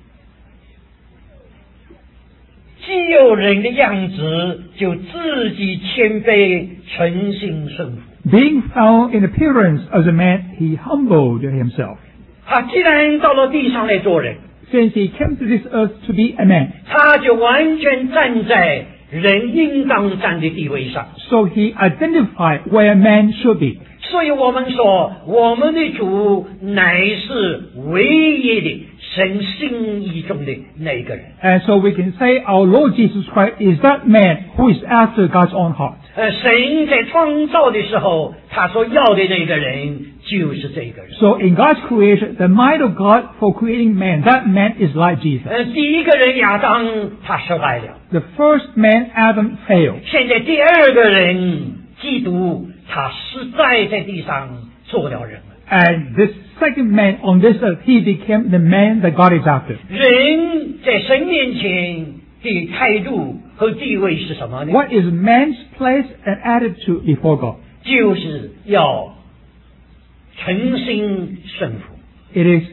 既有人的样子，就自己谦卑，诚心顺服。 Being found in appearance as a man, he humbled himself. 他既然到了地上来做人， Since he came to this earth to be a man, 他就完全站在人应当站的地位上。 so he identified where man should be. 所以我们说，我们的主乃是唯一的神心意中的那一个人。 And so we can say our Lord Jesus Christ is that man who is after God's own heart. 神在创造的时候，他所要的那个人就是这个人。 So in God's creation, the mind of God for creating man, that man is like Jesus. 第一个人亚当他失败了， The first man, Adam, failed. 现在第二个人基督，他实在在地上做了人了。 And this second man on this earth, he became the man that God is after. 人在神面前的态度和地位是什么呢？ What is man's place and attitude before God? 就是要诚心顺服。 It is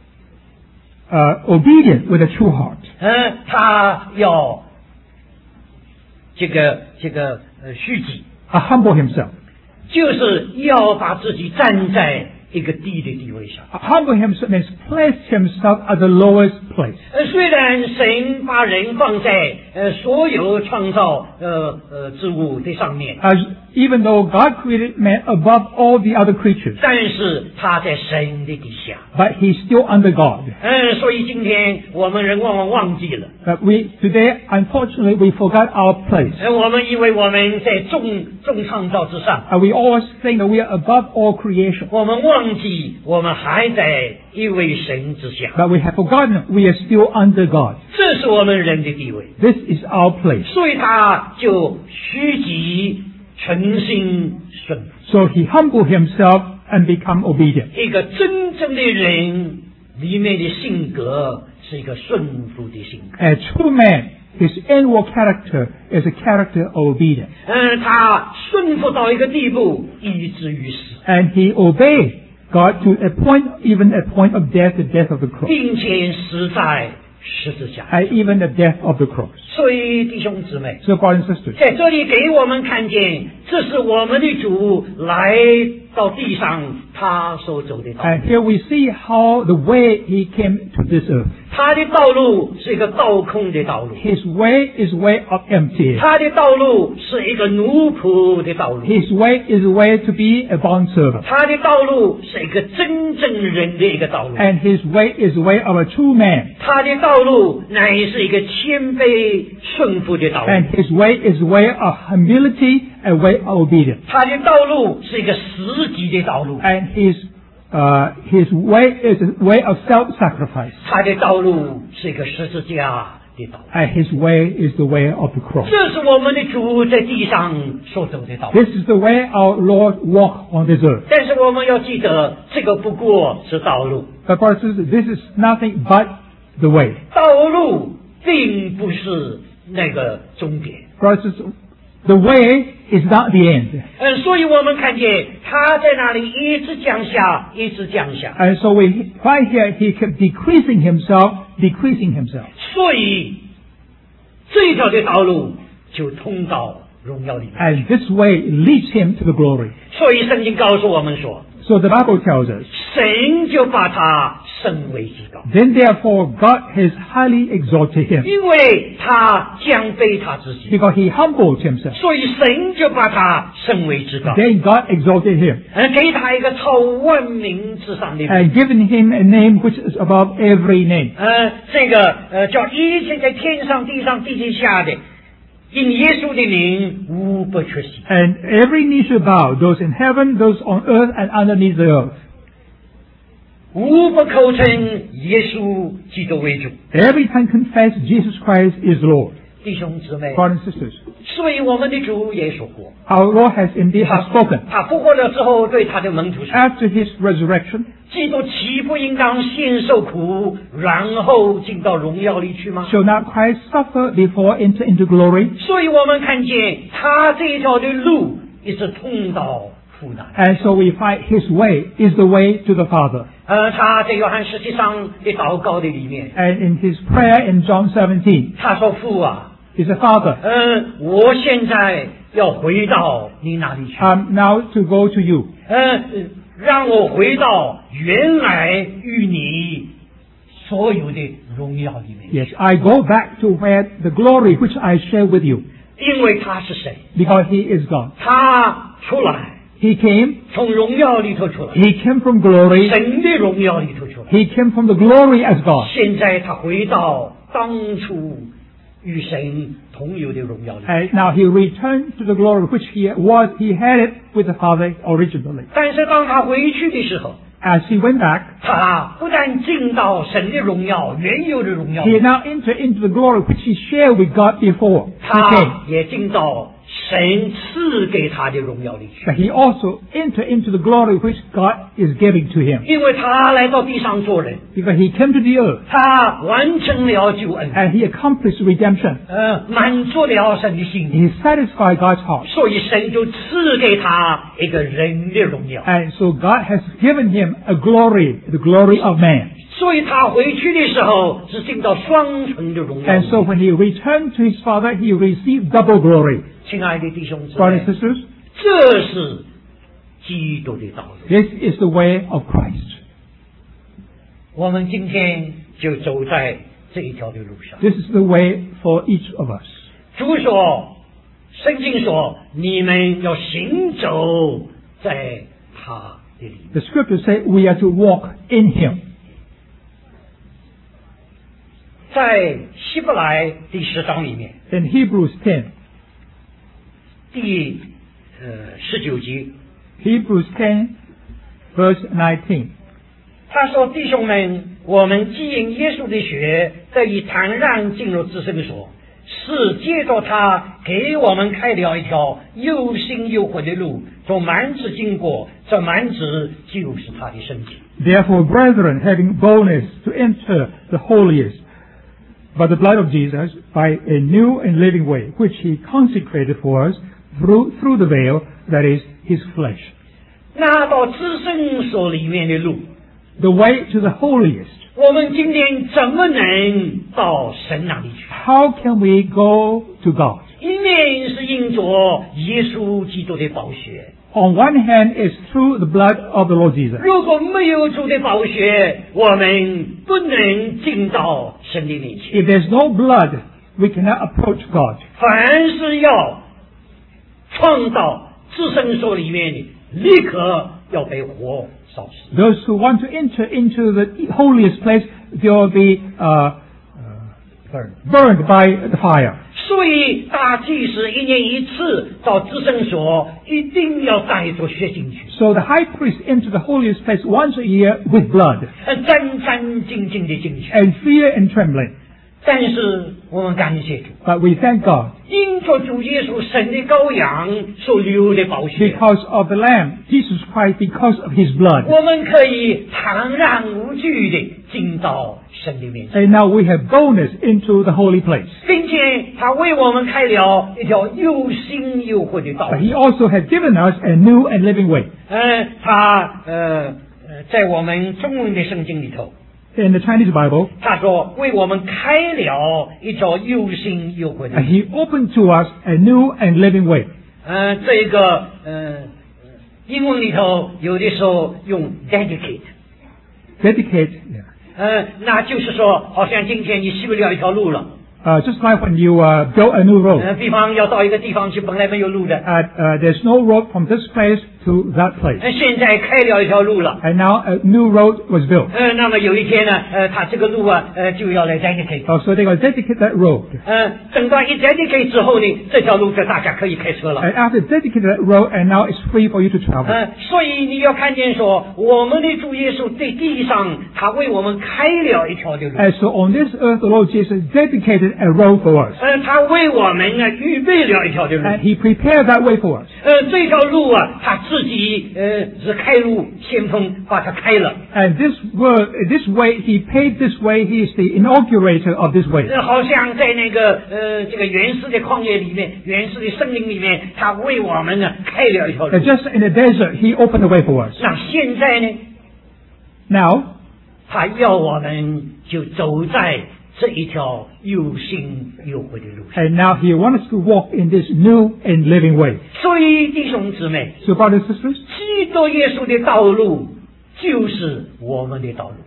obedient with a true heart. 他要虚己， Humble himself. 就是要把自己站在一个低的地位上。 Humble himself means place himself at the lowest place. 虽然神把人放在所有创造之物的上面， Even though God created man above all the other creatures, 但是他在神的底下。 but he's still under God. 所以今天我们人往往忘记了， But today, unfortunately, we forgot our place. 我们以为我们在众创造之上， We always think that we are above all creation. 我们忘记我们还在一位神之下。 But we have forgotten we are still under God. 这是我们人的地位， This is our place. 所以他就虚己，诚心顺服。 So he humbled himself and become obedient. 一个真正的人里面的性格是一个顺服的性格。 A true man, his inward character is a character of obedience. 他顺服到一个地步，以至于死， And he obeyed God to a point, even a point of death, the death of the cross. 并且死在十字架。 And even the death of the cross. 所以弟兄姊妹， So brothers and sisters, 在这里给我们看见，这是我们的主来到地上他所走的道路。 and here we see how the way he came to this earth. 他的道路是一个倒空的道路， His way is way of empty. 他的道路是一个奴仆的道路， His way is a way to be a bondservant. 他的道路是一个真正人的一个道路， And his way is the way of a true man. 他的道路乃是一个谦卑顺服的道路， And his way is the way of humility, a way of obedience. 他的道路是一个实际的道路， And his His way is a way of self-sacrifice. 他的道路是一个十字架的道路。 And His way is the way of the cross. 这是我们的主在地上所走的道路。 This is the way our Lord walked on this earth. 但是我们要记得，这个不过是道路， But brothers and sisters, this is nothing but the way. 道路并不是那个终点。 Brothers and sisters, the way is not the end. 所以我们看见他在那里一直降下，一直降下。 And so we find here He kept decreasing Himself. 所以这一条的道路就通到荣耀里面。 And this way leads Him to the glory. 所以圣经告诉我们说， So the Bible tells us, 神就把他升为至高， then therefore God has highly exalted Him, 因为他降卑他自己， because He humbled Himself. 所以神就把他升为至高， Then God exalted Him 给他一个超万名之上的名。 and given Him a name which is above every name. 这个叫一切在天上、地上、地底下的，因耶稣的名，无不缺席。 And every knee shall bow, those in heaven, those on earth, and underneath the earth. 无不口称耶稣基督为主。 Every tongue confess Jesus Christ is Lord. 弟兄姊妹， Brothers and sisters, 所以我们的主也说过， our Lord has indeed 他 spoken. 他复活了之后，对他的门徒说： After His resurrection, 基督岂不应当先受苦，然后进到荣耀里去吗？ shall not Christ suffer before enter into glory? 所以我们看见他这一条的路一直通到父那里。 And so we find His way is the way to the Father. 他在约翰11章的祷告的里面， And in His prayer in John 17, 他说：“父啊， He said, Father, 我现在要回到你那里去， I'm now to go to you. 让我回到原来与你所有的荣耀里面。 Yes, I go back to where the glory which I share with you, 因为他是谁？ because He is God. 他出来， He came 从荣耀里头出来， He came from glory. 神的荣耀里头出来。 He came from the glory as God. 现在他回到当初与神同有的荣耀里。 And now He returned to the glory which He had it with the Father originally. 但是当他回去的时候， As He went back, 他不但进到神的荣耀原有的荣耀 He 里， now entered into the glory which He shared with God before He 他 came. 也进到神赐给他的荣耀里去。 But He also entered into the glory which God is giving to Him. 因为他来到地上做人， Because He came to the earth 他完成了救恩， and He accomplished redemption. 满足了神的心意， He satisfied God's heart. 所以神就赐给他一个人的荣耀。 And so God has given Him a glory, the glory of man. 所以他回去的时候是进到双重的荣耀 And so 里。 when He returned to His Father, He received double glory. 亲爱的弟兄姊 Brothers 妹 and，sisters, 这是基督的道路。 this is the way of Christ. 我们今天就走在这一条的路上。 This is the way for each of us. 主说，圣经说，你们要行走在他的里面。 The scriptures say we are to walk in Him. 在希伯来第10章里面， In Hebrews 10, 第19节， Hebrews 10, verse 19. 他说：“弟兄们，我们既因耶稣的血得以坦然进入至圣所，是借着他给我们开了一条又新又活的路，从幔子经过，这幔子就是他的身体。 Therefore, brethren, having boldness to enter the holiest by the blood of Jesus, by a new and living way, which He consecrated for us through the veil, that is, His flesh. 那到至圣所里面的路， The way to the holiest. 我们今天怎么能到神那里去？ How can we go to God? 一面是因着耶稣基督的宝血， On one hand is through the blood of the Lord Jesus. 如果没有主的宝血，我们不能进到神的面前。 If there's no blood, we cannot approach God. 凡是要放到至圣所里面的，立刻要被火烧死。 Those who want to enter into the holiest place, they will be burned by the fire. 所以大祭司1年1次到至圣所，一定要带着血进去。 So the high priest entered the holiest place once a year with blood, 战战兢兢地进去。 and fear and trembling. 但是我们感谢主， But we thank God 因着主耶稣神的羔羊所流的宝血， because of the Lamb, Jesus Christ, because of His blood. 我们可以坦然无惧地进到神的面前， And now we have boldness into the holy place. 并且他为我们开了一条又新又活的道 But 路。 He also has given us a new and living way. 在我们中文的圣经里头， In the Chinese Bible, 他说为我们开了一条又新又活的路。 He opened to us a new and living way. 这个英文里头有的时候用 dedicate， Dedicate, 那就是说，好像今天你修了一条路了， just like when you build a new road. 比方要到一个地方去，本来没有路的， There's no road from this place to that place. 现在开了一条路了。 And now a new road was built. 那么有一天呢，他这个路就要来 dedicate。 So they're going to dedicate that road. 等到一 dedicate 之后呢，这条路就大家可以开车了。 And after dedicated that road, and now it's free for you to travel. 所以你要看见说，我们的主耶稣在地上，他为我们开了一条的路。 And so on this earth, the Lord Jesus dedicated a road for us. 他为我们预备了一条的路。 And He prepared that way for us. 这条路他自己是开路先锋，把它开了。 And this way, He paved this way. He is the inaugurator of this way. 好像在那个这个原始的旷野里面，原始的森林里面，他为我们开了一条路。 Just in the desert, He opened the way for us. 那现在呢， Now, 他要我们就走在这一条又新又活的路上。 and now He wants us to walk in this new and living way. 所以弟兄姊妹， So, brothers and sisters, 基督耶稣的道路就是我们的道路。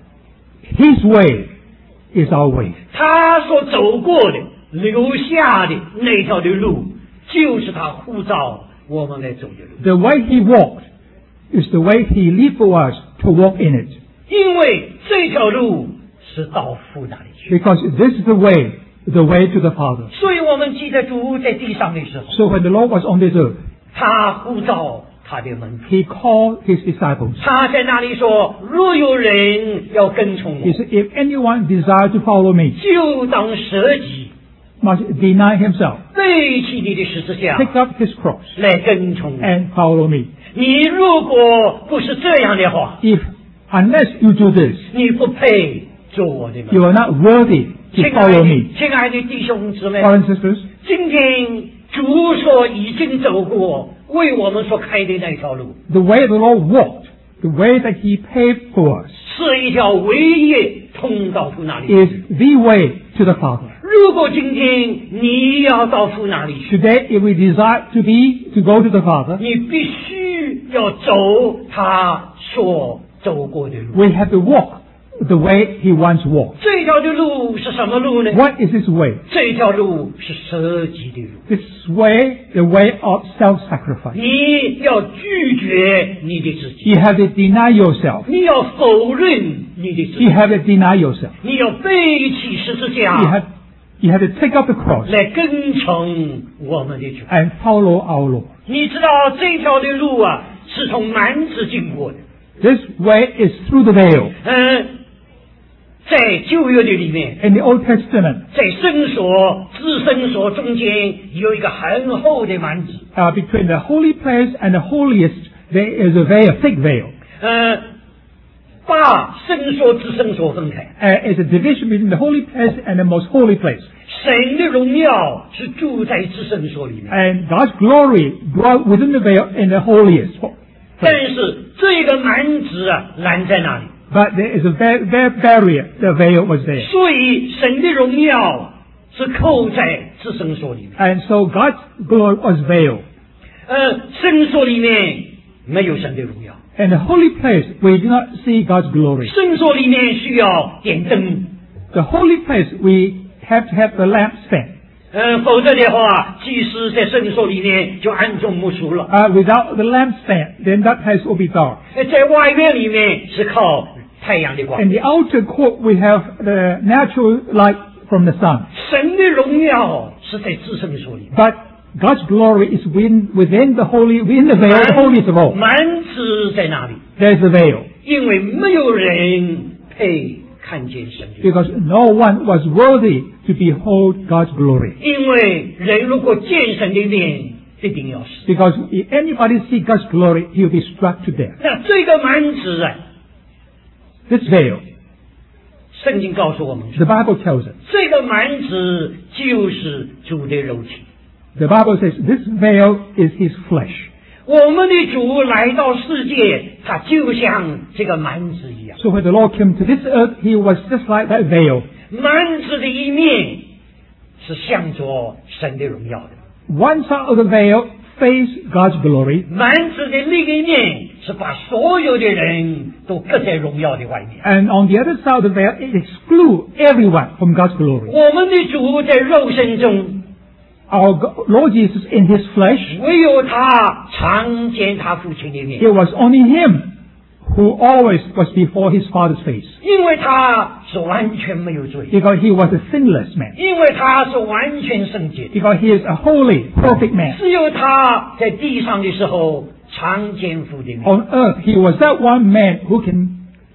His way is our way. 他所走过的、留下的那条的路，就是他呼召我们来走的路。 The way He walked is the way He lead for us to walk in it. 因为这条路是到父那里去。 Because this is the way to the Father. 所以我们记得主在地上的时候， So when the Lord was on this earth, 他呼召他的门徒。 He called His disciples. 他在那里说：“若有人要跟从 He 我， said, if anyone desire to follow me, 就当舍己， must deny himself, 背起你的十字架 pick up his cross, 来跟从我。 and follow me. 你如果不是这样的话， Unless you do this, 你不配做我的门徒。 you are not worthy to 亲爱 follow 的 me. 亲爱的弟兄姊妹， Brothers and sisters, 今天主所已经走过，为我们所开的那条路， the way the Lord walked, the way that He paved for us, 是一条唯一通到父那里。 is the way to the Father. 如果今天你要到父那里去， Today, if we desire to go to the Father, 你必须要走他所走过的路。 we have to walk the way He once walked. 这条的路是什么路呢？ What is His way? 这条路是舍己的路。 This way, the way of self-sacrifice. 你要拒绝你的自己， You have to deny yourself. 你要否认你的自 You 己， have to deny yourself. 你要背起十字 You 架 have to take up the cross 来跟从我们的主。 and follow our Lord. 你知道这条的路是从幔子经过的。 This way is through the veil. 在旧约的里面， In the Old Testament, 在圣所、至圣所中间有一个很厚的幔子。 between the holy place and the holiest, there is a veil, a thick veil. 把圣所、至圣所分开。 It's a division between the holy place and the most holy place. 神的荣耀是住在至圣所里面， And God's glory dwelt within the veil in the holiest. 但是这个幔子拦在那里， But there is a barrier. The veil was there. 所以神的荣耀是扣在至圣所里面。 And so God's glory was veiled. 圣所里面没有神的荣耀， In the holy place, we do not see God's glory. 圣所里面需要点灯， The holy place, we have to have the lampstand. 否则的话，祭司在圣所里面就暗中目数了。 Without the lampstand, then that place will be dark. 在外院里面是靠太阳的光。 In the outer court, we have the natural light from the sun. 神的荣耀是在至圣所里。 But God's glory is within the veil, the holiest of all. 幔子在哪里？ There's the veil. 因为没有人配看见神的。 Because no one was worthy to behold God's glory. 因为人如果见神的面，必定要死。 Because if anybody sees God's glory, he will be struck to death. 那这个幔子啊， This veil, 圣经告诉我们 the Bible tells us. 这个幔子就是主的肉体。 The Bible says this veil is his flesh. 我们的主来到世界，他就像这个幔子一样。 So when the Lord came to this earth, he was just like that veil. 幔子的一面是向着神的荣耀的， One side of the veil faced God's glory, 幔子的另一面是把所有的人都隔在荣耀的外面。 and on the other side of the veil, it excludes everyone from God's glory. 我们的主在肉身中， Our Lord Jesus in his flesh, 唯有他常见他父亲的面， it was only him who always was before his Father's face. 因为他是完全没有罪， Because he was a sinless man. 因为他是完全圣洁的。 Because he is a holy, perfect man. 只有他在地上的时候常见父的面， On earth, he was that one man who can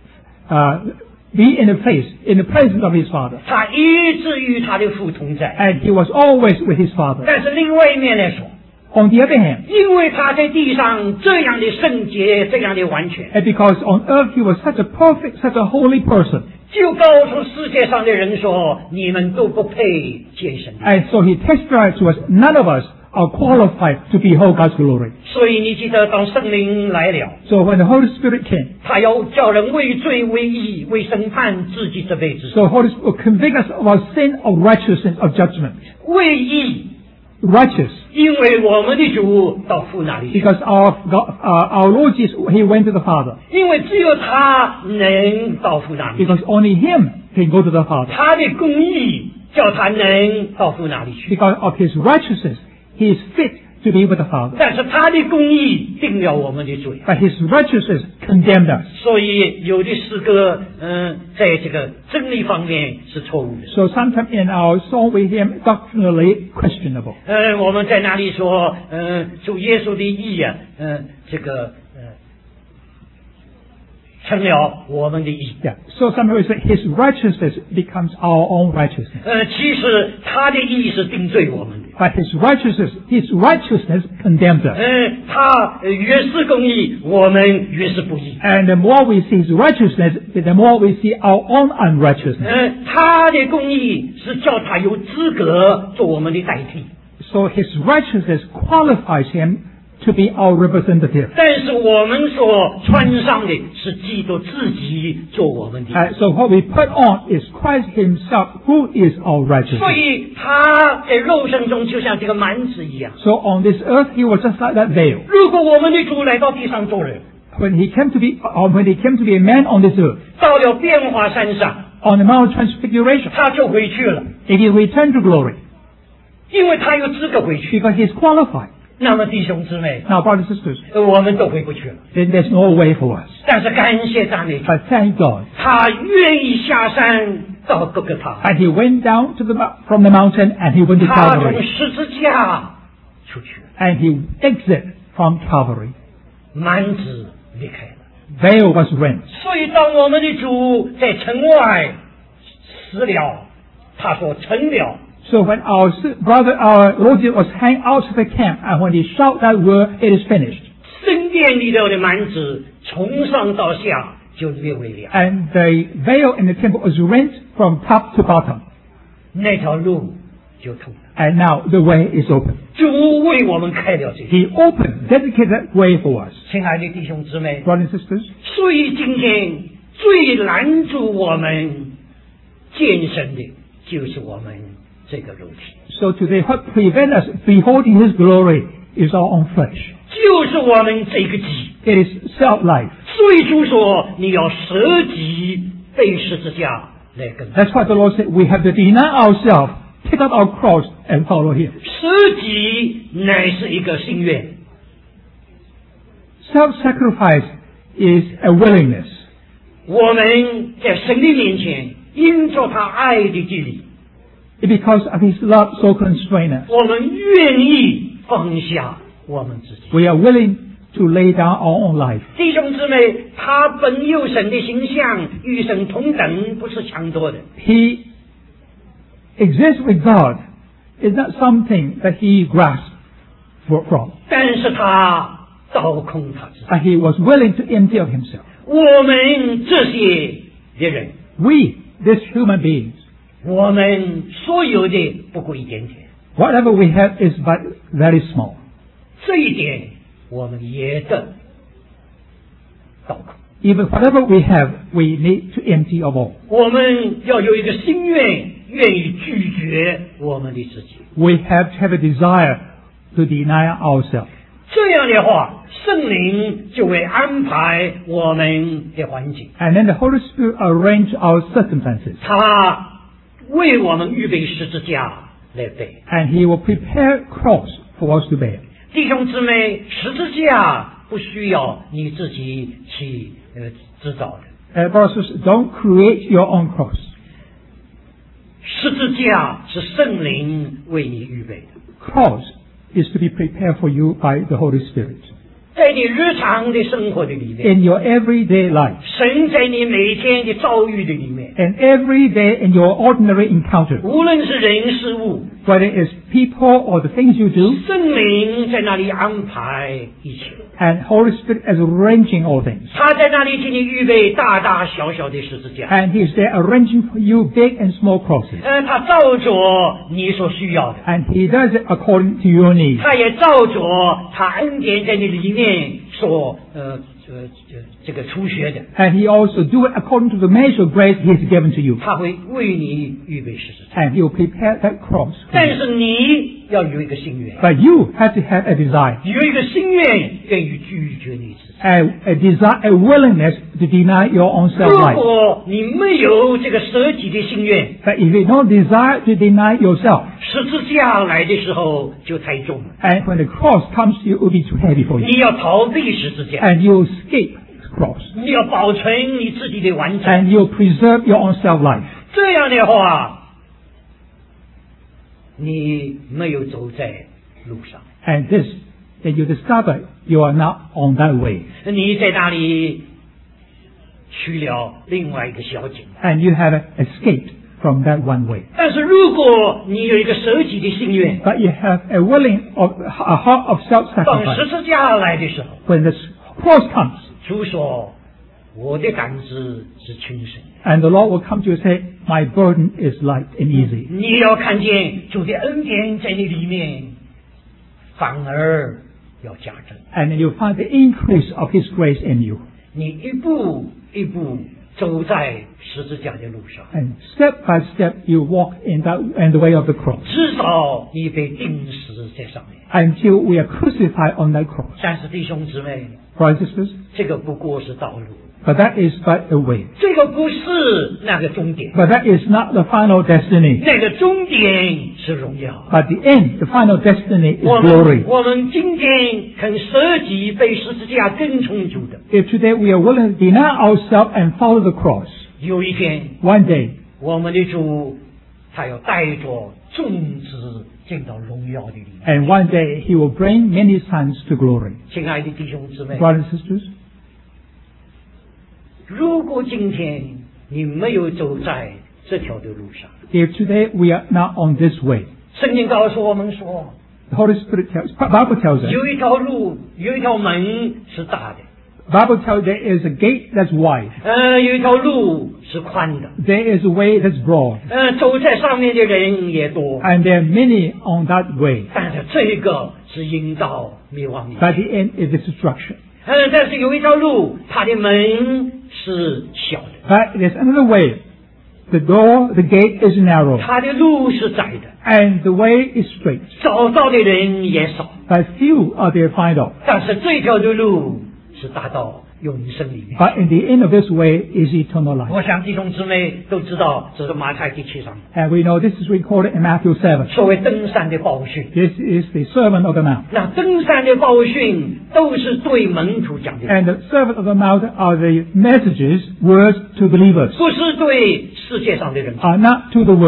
be in the presence of his Father. 他一直与他的父同在。 And he was always with his Father. 但是另外一面来说， On the other hand, 因为他在地上这样的圣洁，这样的完全， and because on earth he was such a perfect, such a holy person, 就告诉世界上的人说：你们都不配见神。 and so he testified to us, none of us are qualified to behold God's glory. 所以你记得，当圣灵来了， So when the Holy Spirit came, 他要叫人为罪、为义、为审判自己这辈子。 so the Holy Spirit will convict us of our sin, of righteousness, of judgment. 为义， Righteous, 因为我们的主到父那里去， because our Lord Jesus, he went to the Father. 因为只有他能到父那里去， Because only him can go to the Father. 他的公义叫他能到父那里去。 Because of his righteousness, he is fit to be with the Father. 但是他的公义定了我们的罪， But his righteousness condemned us. 所以有的诗歌，在这个真理方面是错误的。 So sometimes in our song we hear doctrinally questionable. 我们在那里说，主耶稣的义啊，成了我们的义。 Yeah. So sometimes we say his righteousness becomes our own righteousness. 其实他的义是定罪我们的。 But his righteousness condemns us. 他越是公义，我们越是不义。 And the more we see his righteousness, the more we see our own unrighteousness. 他的公义是叫他有资格做我们的代替。 So his righteousness qualifies him to be our representative. 但是我们所穿上的是基督自己做我们的。 So what we put on is Christ himself, who is our 所 righteousness. 以他在肉身中就像这个幔子一样。 So on this earth, he was just like that veil. 如果我们的主来到地上做人， When he came to be a man on this earth, 到了变化山上， on the Mount of Transfiguration, 他就回去了， if he returned to glory, 因为他有资格回去。 because he is qualified. 那么弟兄姊妹， Now, brothers and sisters, 我们都回不去了。 then there's no way for us. 但是感谢赞美主， But thank God. 他愿意下山到各个他， And he went down from the mountain and he went to 他从 Calvary. 十字架出去了， And he exited from Calvary. 幔子离开了。 Veil was rent. 所以当我们的主在城外死了，他说成了。 So when our Lord Jesus was hanged out of the camp, and when he shouted that word, it is finished. 圣殿里头的幔子从上到下就略微了， And the veil in the temple was rent from top to bottom. 那条路就通了。 And now the way is open. 主为我们开了这些。 He dedicated that way for us. 亲爱的弟兄姊妹， Brothers and sisters, 所以今天最拦阻我们见神的，就是我们这个肉体， so today what prevents us beholding his glory is our own flesh. 就是我们这个己。 It is self-life. 所以主说，你要舍己，背十字架来跟。 That's why the Lord said we have to deny ourselves, pick up our cross, and follow him. 舍己乃是一个心愿， Self-sacrifice is a willingness. 我们在神的面前，因着他爱的距离， because of His love so constrain us. 我们愿意放下我们自己。 We are willing to lay down our own life. 弟兄姊妹，他本有神的形象，与神同等，不是抢夺的。 He exists with God. It's not something that He grasped from. 但是他倒空他自己。 And He was willing to empty of Himself. 我们这些的人， We, these human beings, 我们所有的不过一点点， whatever we have is but very small. 这一点我们也得倒空。 Even whatever we have, we need to empty of all. 我们要有一个心愿，愿意拒绝我们的自己。 We have to have a desire to deny ourselves. 这样的话，圣灵就会安排我们的环境， And then the Holy Spirit arrange our circumstances. 他为我们预备十字架来背。 And He will prepare cross for us to bear. 弟兄姊妹，十字架不需要你自己去制造的， Brothers, don't create your own cross. 十字架是圣灵为你预备的。 Cross is to be prepared for you by the Holy Spirit. 在你日常的生活的里面， In your everyday life. 神在你每天的遭遇的里面， And every day in your ordinary encounter. 无论是人事物， Whether it's people or the things you do. 圣灵在那里安排一切， And Holy Spirit is arranging all things. 他在那里替你预备大大小小的十字架， And He is there arranging for you big and small crosses. 他照着你所需要的， And He does it according to your needs. 他也照着他恩典在你里面所这个初学的， And He also do it according to the measure of grace He has given to you. 他会为你预備十字架。 And He will prepare that cross. for 但 you. 是你要有一个心愿， But you have to have a desire. 有一个心愿愿意拒绝你自己。 A desire, a willingness to deny your own 如 self-life. 果你没有这个舍己的心愿， But if you don't desire to deny yourself, 十字架来的时候就太重了， and when the cross comes to you, it will be too heavy for 你 you. 要逃避十字架， And you escape the cross. 你要保存你自己的完整。 And you preserve your own self-life. 这样的话，你没有走在路上， And this, then you discover you are not on that way. 你在那里去了另外一个小径。 And you have escaped from that one way. 但是如果你有一个舍己的心愿， But you have a heart of 当 self-sacrifice. 十字架来的时候， When the cross comes, 主说：“我的担子是轻省。 and the Lord will come to you and say, my burden is light and easy. ” 你要看见主的恩典在你里面，反而要加增。 And then you'll find the increase of His grace in you. 你一步一步走在十字架的路上， And step by step, you walk in the way of the cross. 至少你被钉死在上面。 Until we are crucified on that cross. 但是弟兄姊妹， Brothers and sisters, 这个不过是道路， but that is but a way. 这个不是那个终点， But that is not the final destiny. 那个终点是荣耀。 But the end, the final destiny is 我 glory. 们今天肯舍己被十字架跟从主的， If today we are willing to deny ourselves and follow the cross, 有一天 one day, 我们的主他要带着众子进到荣耀的里面。 and one day He will bring many sons to glory. 亲爱的弟兄姊妹， Brothers and sisters, 如果今天你没有走在这条的路上， if today we are not on this way, 圣经告诉我们说， the Holy Spirit Bible tells us, 有一条路，有一条门是大的， Bible tells there is a gate that's wide. 有一条路是宽的， There is a way that's broad. 走在上面的人也多， And there are many on that way. 但是这个是引导灭亡的。 But the end is destruction. 但是有一条路，它的门是小的， But there's another way. The gate is narrow. 它的路是窄的， And the way is straight. 找到的人也少。 But few are there find out. 但是这条的路是达到永生里面。 But in the end of this way is eternal life. 我想弟兄姊妹都知道，这是马太第7章 And we know this is recorded in Matthew 7. 所谓登山的报训。 This is the Sermon of the Mount. 那登山的报训都是对门徒讲的， And the Sermon of the Mount are the messages, words to believers, 不是对世界上的人。 are not to the world.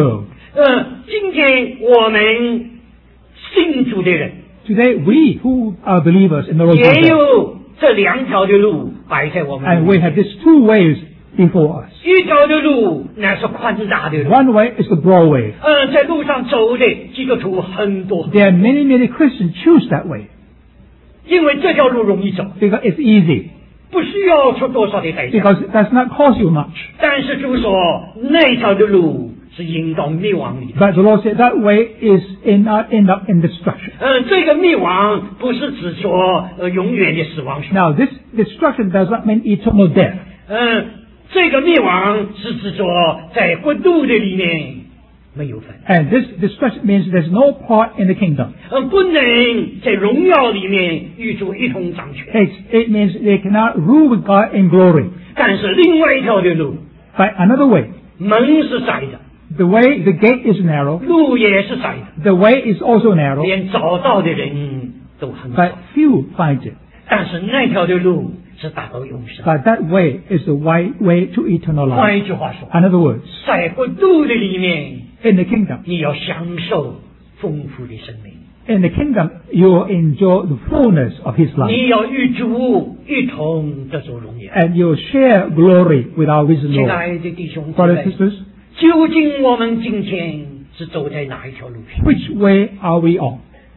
今天我们信主的人 Today, we who are believers in the Lord 也 Jesus, 有这2条的路摆在我们 and 面 we 前 have these two ways before us. 一条的路乃是宽大的路， One way is the broad way. 在路上走的基督徒很多， There are many, many Christians choose that way 因为这条路容易走， because it's easy, 不需要出多少的代价。 because it does not cost you much. 但是主说那条的路是引到灭亡里的。 But the Lord said that way is end up in destruction. 这个灭亡不是指说永远的死亡。 Now, this destruction does not mean eternal death. 这个灭亡是指说在国度的里面没有分。 And this destruction means there's no part in the kingdom. 不能在荣耀里面与主一同掌权。 It means they cannot rule with God in glory. 但是另外一条的路， But another way, 门是窄的， the gate is narrow, 路也是窄的， the way is also narrow, 连找到的人都很少。 but few find it. 但是那条的路是达到永生。 But that way is the right way to eternal 换 life. 一句话说， In other words, 在国度的里面， in the kingdom, 你要享受丰富的生命， in the kingdom, you will enjoy the fullness of His life. 你要与主一同得着荣耀。 And you'll share glory with our risen 亲 Lord. 爱的弟兄姊 Brothers 妹 and，sisters, 究竟我们今天是走在哪一条路上？ which way are we on?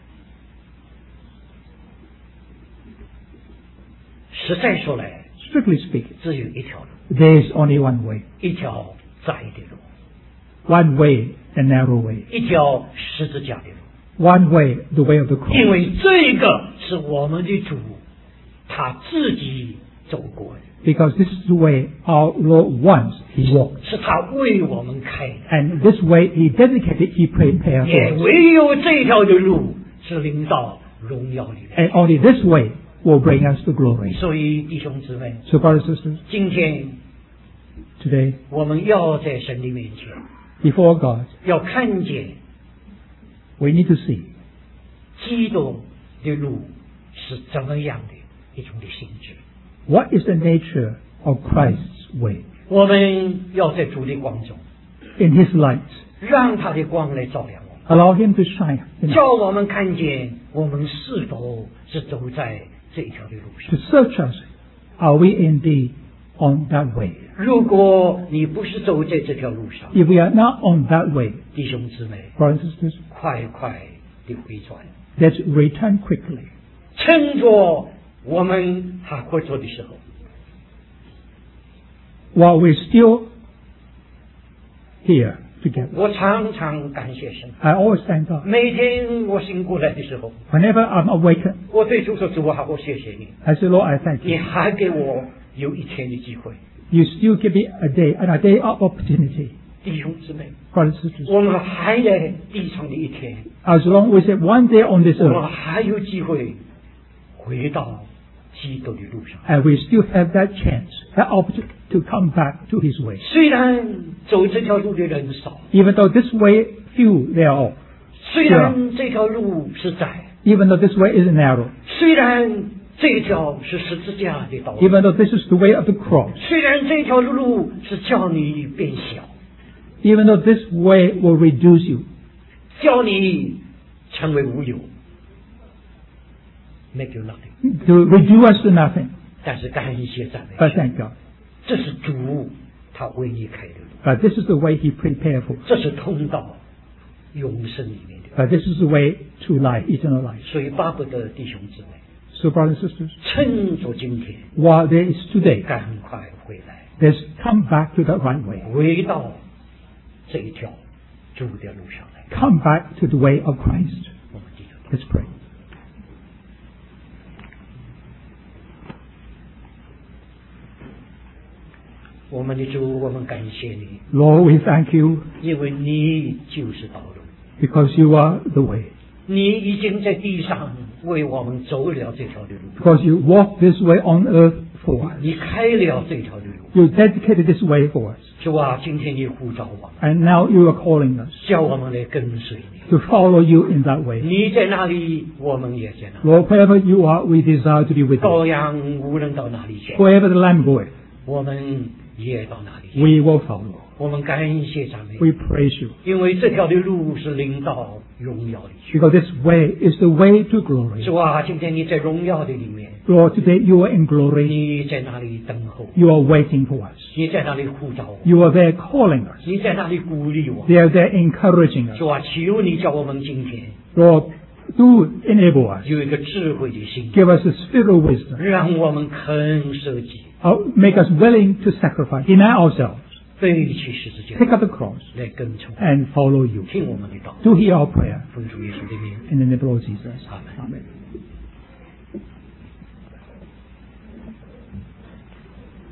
实在说来， Strictly speaking, 只有一条路， there is only one way. 一条窄的路， One way, the narrow way. 一条十字架的路。 One way, the way of the 因 cross. 为这个是我们的主他自己走过的， Because this is the way our Lord wants He walked. 是他为我们开的。 And this way He dedicated, He prepared 也 for us. 唯有这条的路是领到荣耀里面。 And only this way will bring us to glory. 所以弟兄姊妹， So brothers and sisters, 今天 today, 我们要在神的面前， before God, 要看见 we need to see 基督的路是怎么样的一种的性质。 what is the nature of Christ's way. 我们要在主的光中， In His light, 让他的光来照亮我们， allow Him to shine in us, 叫我们看见我们是否是走在这一条的路 to 上。 search us. Are we indeed on that way? 如果你不是走在这条路上， If we are not on that way, 弟兄姊妹， brothers and sisters, 快快的回转， let's return quickly. 趁着我们还活着的时候， While we're still here together. 我常常感谢神。 I always thank God. 每天我醒过来的时候， Whenever I'm awakened, 我对主说：“主，我好好谢谢你， I say, Lord, I thank 你 you. 还给我有一天的机会。 You still give me a day of opportunity. ” 弟兄姊妹， Brothers and sisters, 我们还在地上的一天， as long as we say one day on this 我们 earth, 还有机会回到基督的路上。 and we still have that chance, that opportunity to come back to His way. 虽然走这条路的人少， Even though this way few there are, 虽然这条路是窄， even though this way is narrow, 虽然这条是十字架的道路， even though this is the way of the cross, 虽然这条路是叫你变小， even though this way will reduce you, 叫你成为无有 ，make you nothing。 to reduce us to nothing. 但是感谢赞美 But 神， thank God. 这是主他为你开的路， But this is the way He prepared for us. 这是通到永生里面的。 But this is the way to life, eternal life. 所以巴不得弟兄姊妹， So brothers and sisters, 趁着今天， while there is today, 赶快回来， let's come back to the right way. 回到这一条主的路上来。 Come back to the way of Christ. 我们继续祷告。 Let's pray. 我们的主，我们感谢你， Lord, we thank you 因为你就是道路， because you are the way. 你已经在地上为我们走了这条的路， Because you walked this way on earth for us. 你开了这条的路。 You dedicated this way for us. 主啊，今天你呼召我们， And now you are calling us 叫我们来跟随你。 to follow you in that way. 你在哪里，我们也在哪里。 Lord, wherever you are, we desire to be with you. 羔羊无论到哪里去， Wherever the Lamb goeth, 我们也到那里去。 we will follow. 我们感谢赞美， We praise you. 因为这条的路是领到荣耀里去。 Because this way is the way to glory. 主啊，今天你在荣耀的里面， Lord, today you are in glory. 你在那里等候， You are waiting for us. 你在那里呼召我， You are there calling us. 你在那里鼓励我。 They are there encouraging us. 主啊，求你叫我们今天 Lord, do enable us. 有一个智慧的心， Give us a spirit of wisdom. 让我们肯舍己， Make us willing to sacrifice, deny ourselves, 背起十字架 pick up the cross, 来跟从， and follow you. 听我们的祷告， Do hear our prayer. 奉主耶稣的名， In the name of the Lord Jesus. Amen. Amen.